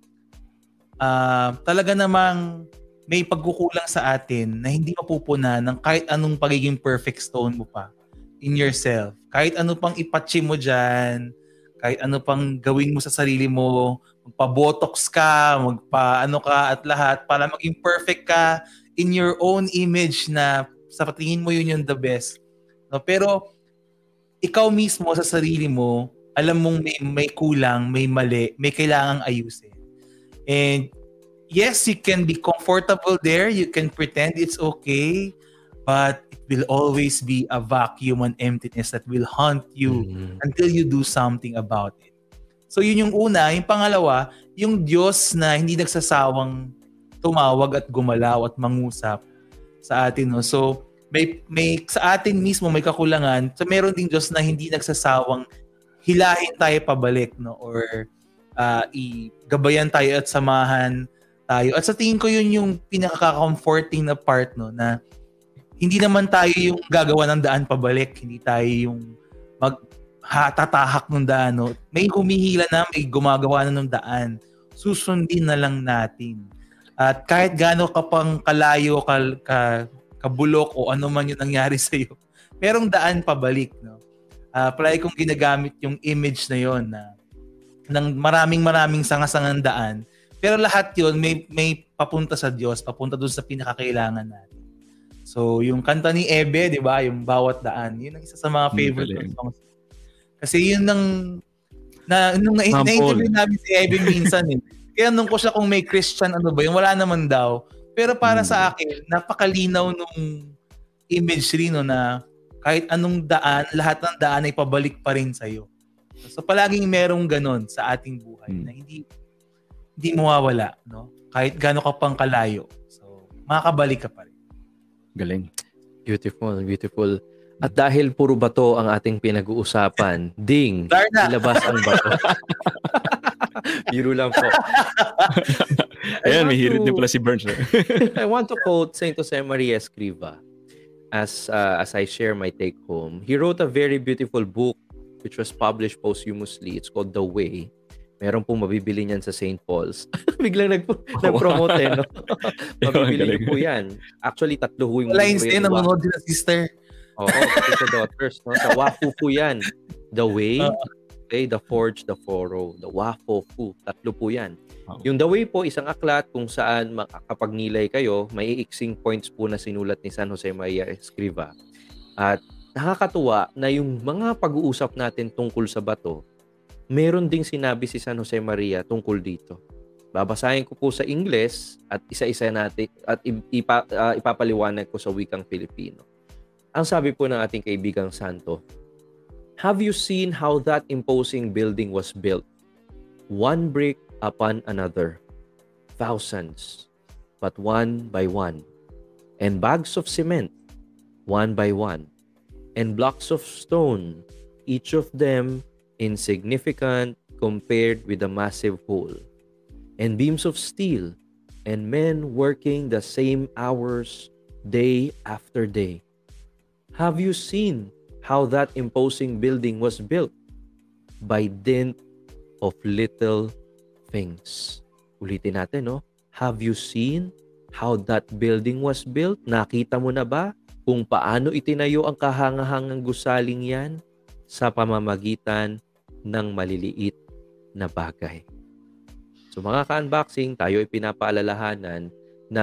uh, talaga namang may pagkukulang sa atin na hindi mapupunan ng kahit anong pagiging perfect stone mo pa in yourself. Kahit ano pang ipatsi mo dyan, kahit ano pang gawin mo sa sarili mo, magpa-botox ka, magpa-ano ka at lahat, para maging perfect ka in your own image na sa patingin mo yun yung the best. No? Pero ikaw mismo sa sarili mo, alam mong may, may kulang, may mali, may kailangang ayusin. And yes, you can be comfortable there, you can pretend it's okay, but it will always be a vacuum and emptiness that will haunt you mm-hmm. until you do something about it. So yun yung una. Yung pangalawa, yung Diyos na hindi nagsasawang tumawag at gumalaw at mangusap sa atin, no? So may may sa atin mismo may kakulangan. So meron ding Diyos na hindi nagsasawang hilahin tayo pabalik, no, or uh, igabayan tayo at samahan tayo. At sa tingin ko yun yung pinaka-comforting na part, no, na hindi naman tayo yung gagawa ng daan pabalik, hindi tayo yung mag ha, tatahak ng daan, no. May humihila na, may gumagawa na ng daan. Susundin na lang natin. At kahit gaano ka pang kalayo, ka, ka, kabulok o ano man yung nangyari sa'yo, merong daan pabalik, no? Uh, palagi kong ginagamit yung image na yon na ng maraming maraming sangasangang daan. Pero lahat yon may, may papunta sa Diyos, papunta doon sa pinakakailangan natin. So, yung kanta ni Ebe, di ba? Yung Bawat Daan. Yun ang isa sa mga favorite mm, songs. Kasi yun nang na, nung na, na-interview namin si Ebe minsan eh. Kaya nung ko siya kung may Christian ano ba, yung wala naman daw. Pero para hmm. sa akin, napakalinaw nung image rin, no, na kahit anong daan, lahat ng daan ay pabalik pa rin sa'yo. So palaging merong ganon sa ating buhay hmm. na hindi hindi mawawala, no? Kahit gaano ka pang kalayo. So makakabalik ka pa rin. Galing. Beautiful, beautiful. At dahil puro bato ang ating pinag-uusapan, ding, ilabas ang bato. Biro lang po. Ayan, may hirit din pala si Burns. I want to quote Saint Jose Maria Escriva as uh, as I share my take home. He wrote a very beautiful book which was published posthumously. It's called The Way. Meron pong mabibili niyan sa Saint Paul's. Biglang nag- nag-promote eh, no? Mabibili niyo po yan. Actually, tatlo ho yung... Lines din, nanonood din na sister. Oo, pati sa daughters, no? Sa Wafu po yan. The Way, uh, okay, The Forge, The Furrow, The Wafu Fu. Tatlo po yan. Oh. Yung The Way po, isang aklat kung saan kapag nilay kayo, may iiksing points po na sinulat ni San Jose Maria Escriva. At nakakatuwa na yung mga pag-uusap natin tungkol sa bato, meron ding sinabi si San Jose Maria tungkol dito. Babasahin ko po sa Ingles at isa-isa natin at ipa, uh, ipapaliwanag ko sa wikang Filipino. Ang sabi po ng ating kaibigang Santo, have you seen how that imposing building was built? One brick upon another, thousands, but one by one, and bags of cement, one by one, and blocks of stone, each of them insignificant compared with the massive whole, and beams of steel, and men working the same hours day after day. Have you seen how that imposing building was built? By dint of little things. Ulitin natin, no? Have you seen how that building was built? Nakita mo na ba kung paano itinayo ang kahangahangang gusaling yan? Sa pamamagitan ng maliliit na bagay. So mga ka-unboxing, tayo ay pinapaalalahanan na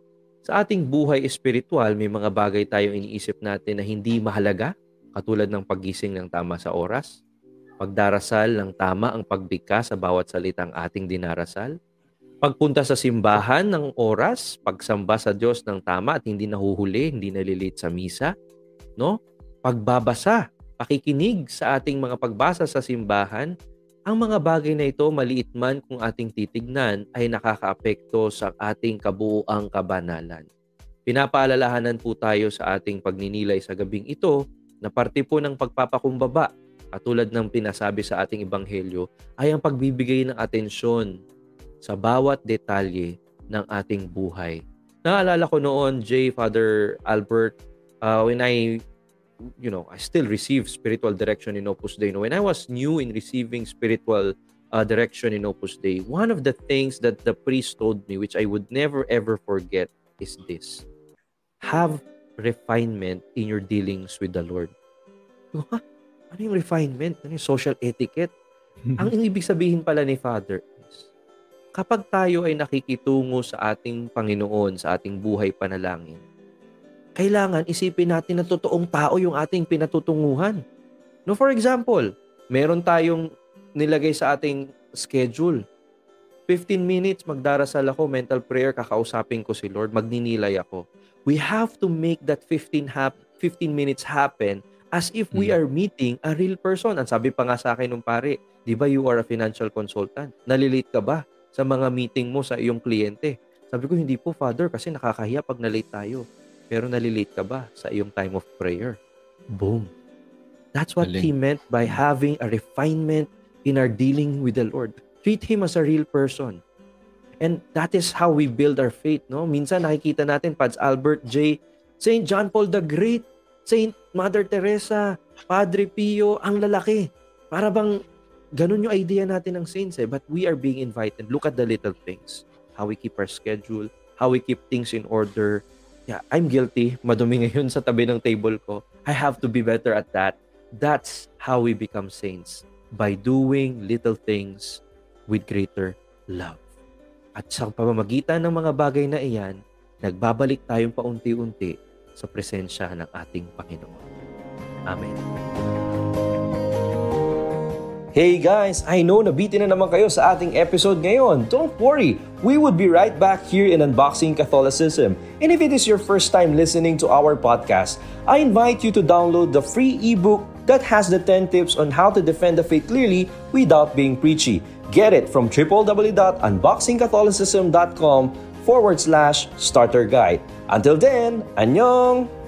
sa ating buhay espiritual, may mga bagay tayo iniisip natin na hindi mahalaga, katulad ng paggising ng tama sa oras, pagdarasal ng tama ang pagbigkas sa bawat salitang ating dinarasal, pagpunta sa simbahan ng oras, pagsamba sa Diyos ng tama at hindi nahuhuli, hindi nalilate sa misa, no? Pagbabasa, pakikinig sa ating mga pagbasa sa simbahan, ang mga bagay na ito, maliit man kung ating titignan, ay nakakaapekto sa ating kabuuang kabanalan. Pinapaalalahanan po tayo sa ating pagninilay sa gabing ito na parte po ng pagpapakumbaba, katulad ng pinasabi sa ating ebanghelyo, ay ang pagbibigay ng atensyon sa bawat detalye ng ating buhay. Naalala ko noon, J. Father Albert, uh, when I you know, I still receive spiritual direction in Opus Dei. When I was new in receiving spiritual uh, direction in Opus Dei, one of the things that the priest told me, which I would never ever forget, is this: have refinement in your dealings with the Lord. Huh? Ano yung refinement? Ano yung social etiquette? Ang ibig sabihin pala ni Father is, kapag tayo ay nakikitungo sa ating Panginoon, sa ating buhay panalangin, kailangan isipin natin na totoong tao yung ating pinatutunguhan. No, for example, meron tayong nilagay sa ating schedule. fifteen minutes, magdarasal ako, mental prayer, kakausapin ko si Lord, magninilay ako. We have to make that fifteen, hap- fifteen minutes happen as if we are meeting a real person. Ang sabi pa nga sa akin nung pare, di ba you are a financial consultant? Nalilate ka ba sa mga meeting mo sa iyong kliyente? Sabi ko, hindi po, Father, kasi nakakahiya pag nalate tayo. Pero nalilate ka ba sa iyong time of prayer? Boom. That's what Aling. He meant by having a refinement in our dealing with the Lord. Treat Him as a real person. And that is how we build our faith, no? Minsan nakikita natin, Pads Albert J., Saint John Paul the Great, Saint Mother Teresa, Padre Pio, ang lalaki. Para bang ganun yung idea natin ng saints eh. But we are being invited. Look at the little things. How we keep our schedule, how we keep things in order. Yeah, I'm guilty. Madumi ngayon sa tabi ng table ko. I have to be better at that. That's how we become saints. By doing little things with greater love. At sa pamamagitan ng mga bagay na iyan, nagbabalik tayong paunti-unti sa presensya ng ating Panginoon. Amen. Hey guys, I know nabitin na naman kayo sa ating episode ngayon. Don't worry, we would be right back here in Unboxing Catholicism. And if it is your first time listening to our podcast, I invite you to download the free ebook that has the ten tips on how to defend the faith clearly without being preachy. Get it from www.unboxingcatholicism.com forward slash starter guide. Until then, annyeong!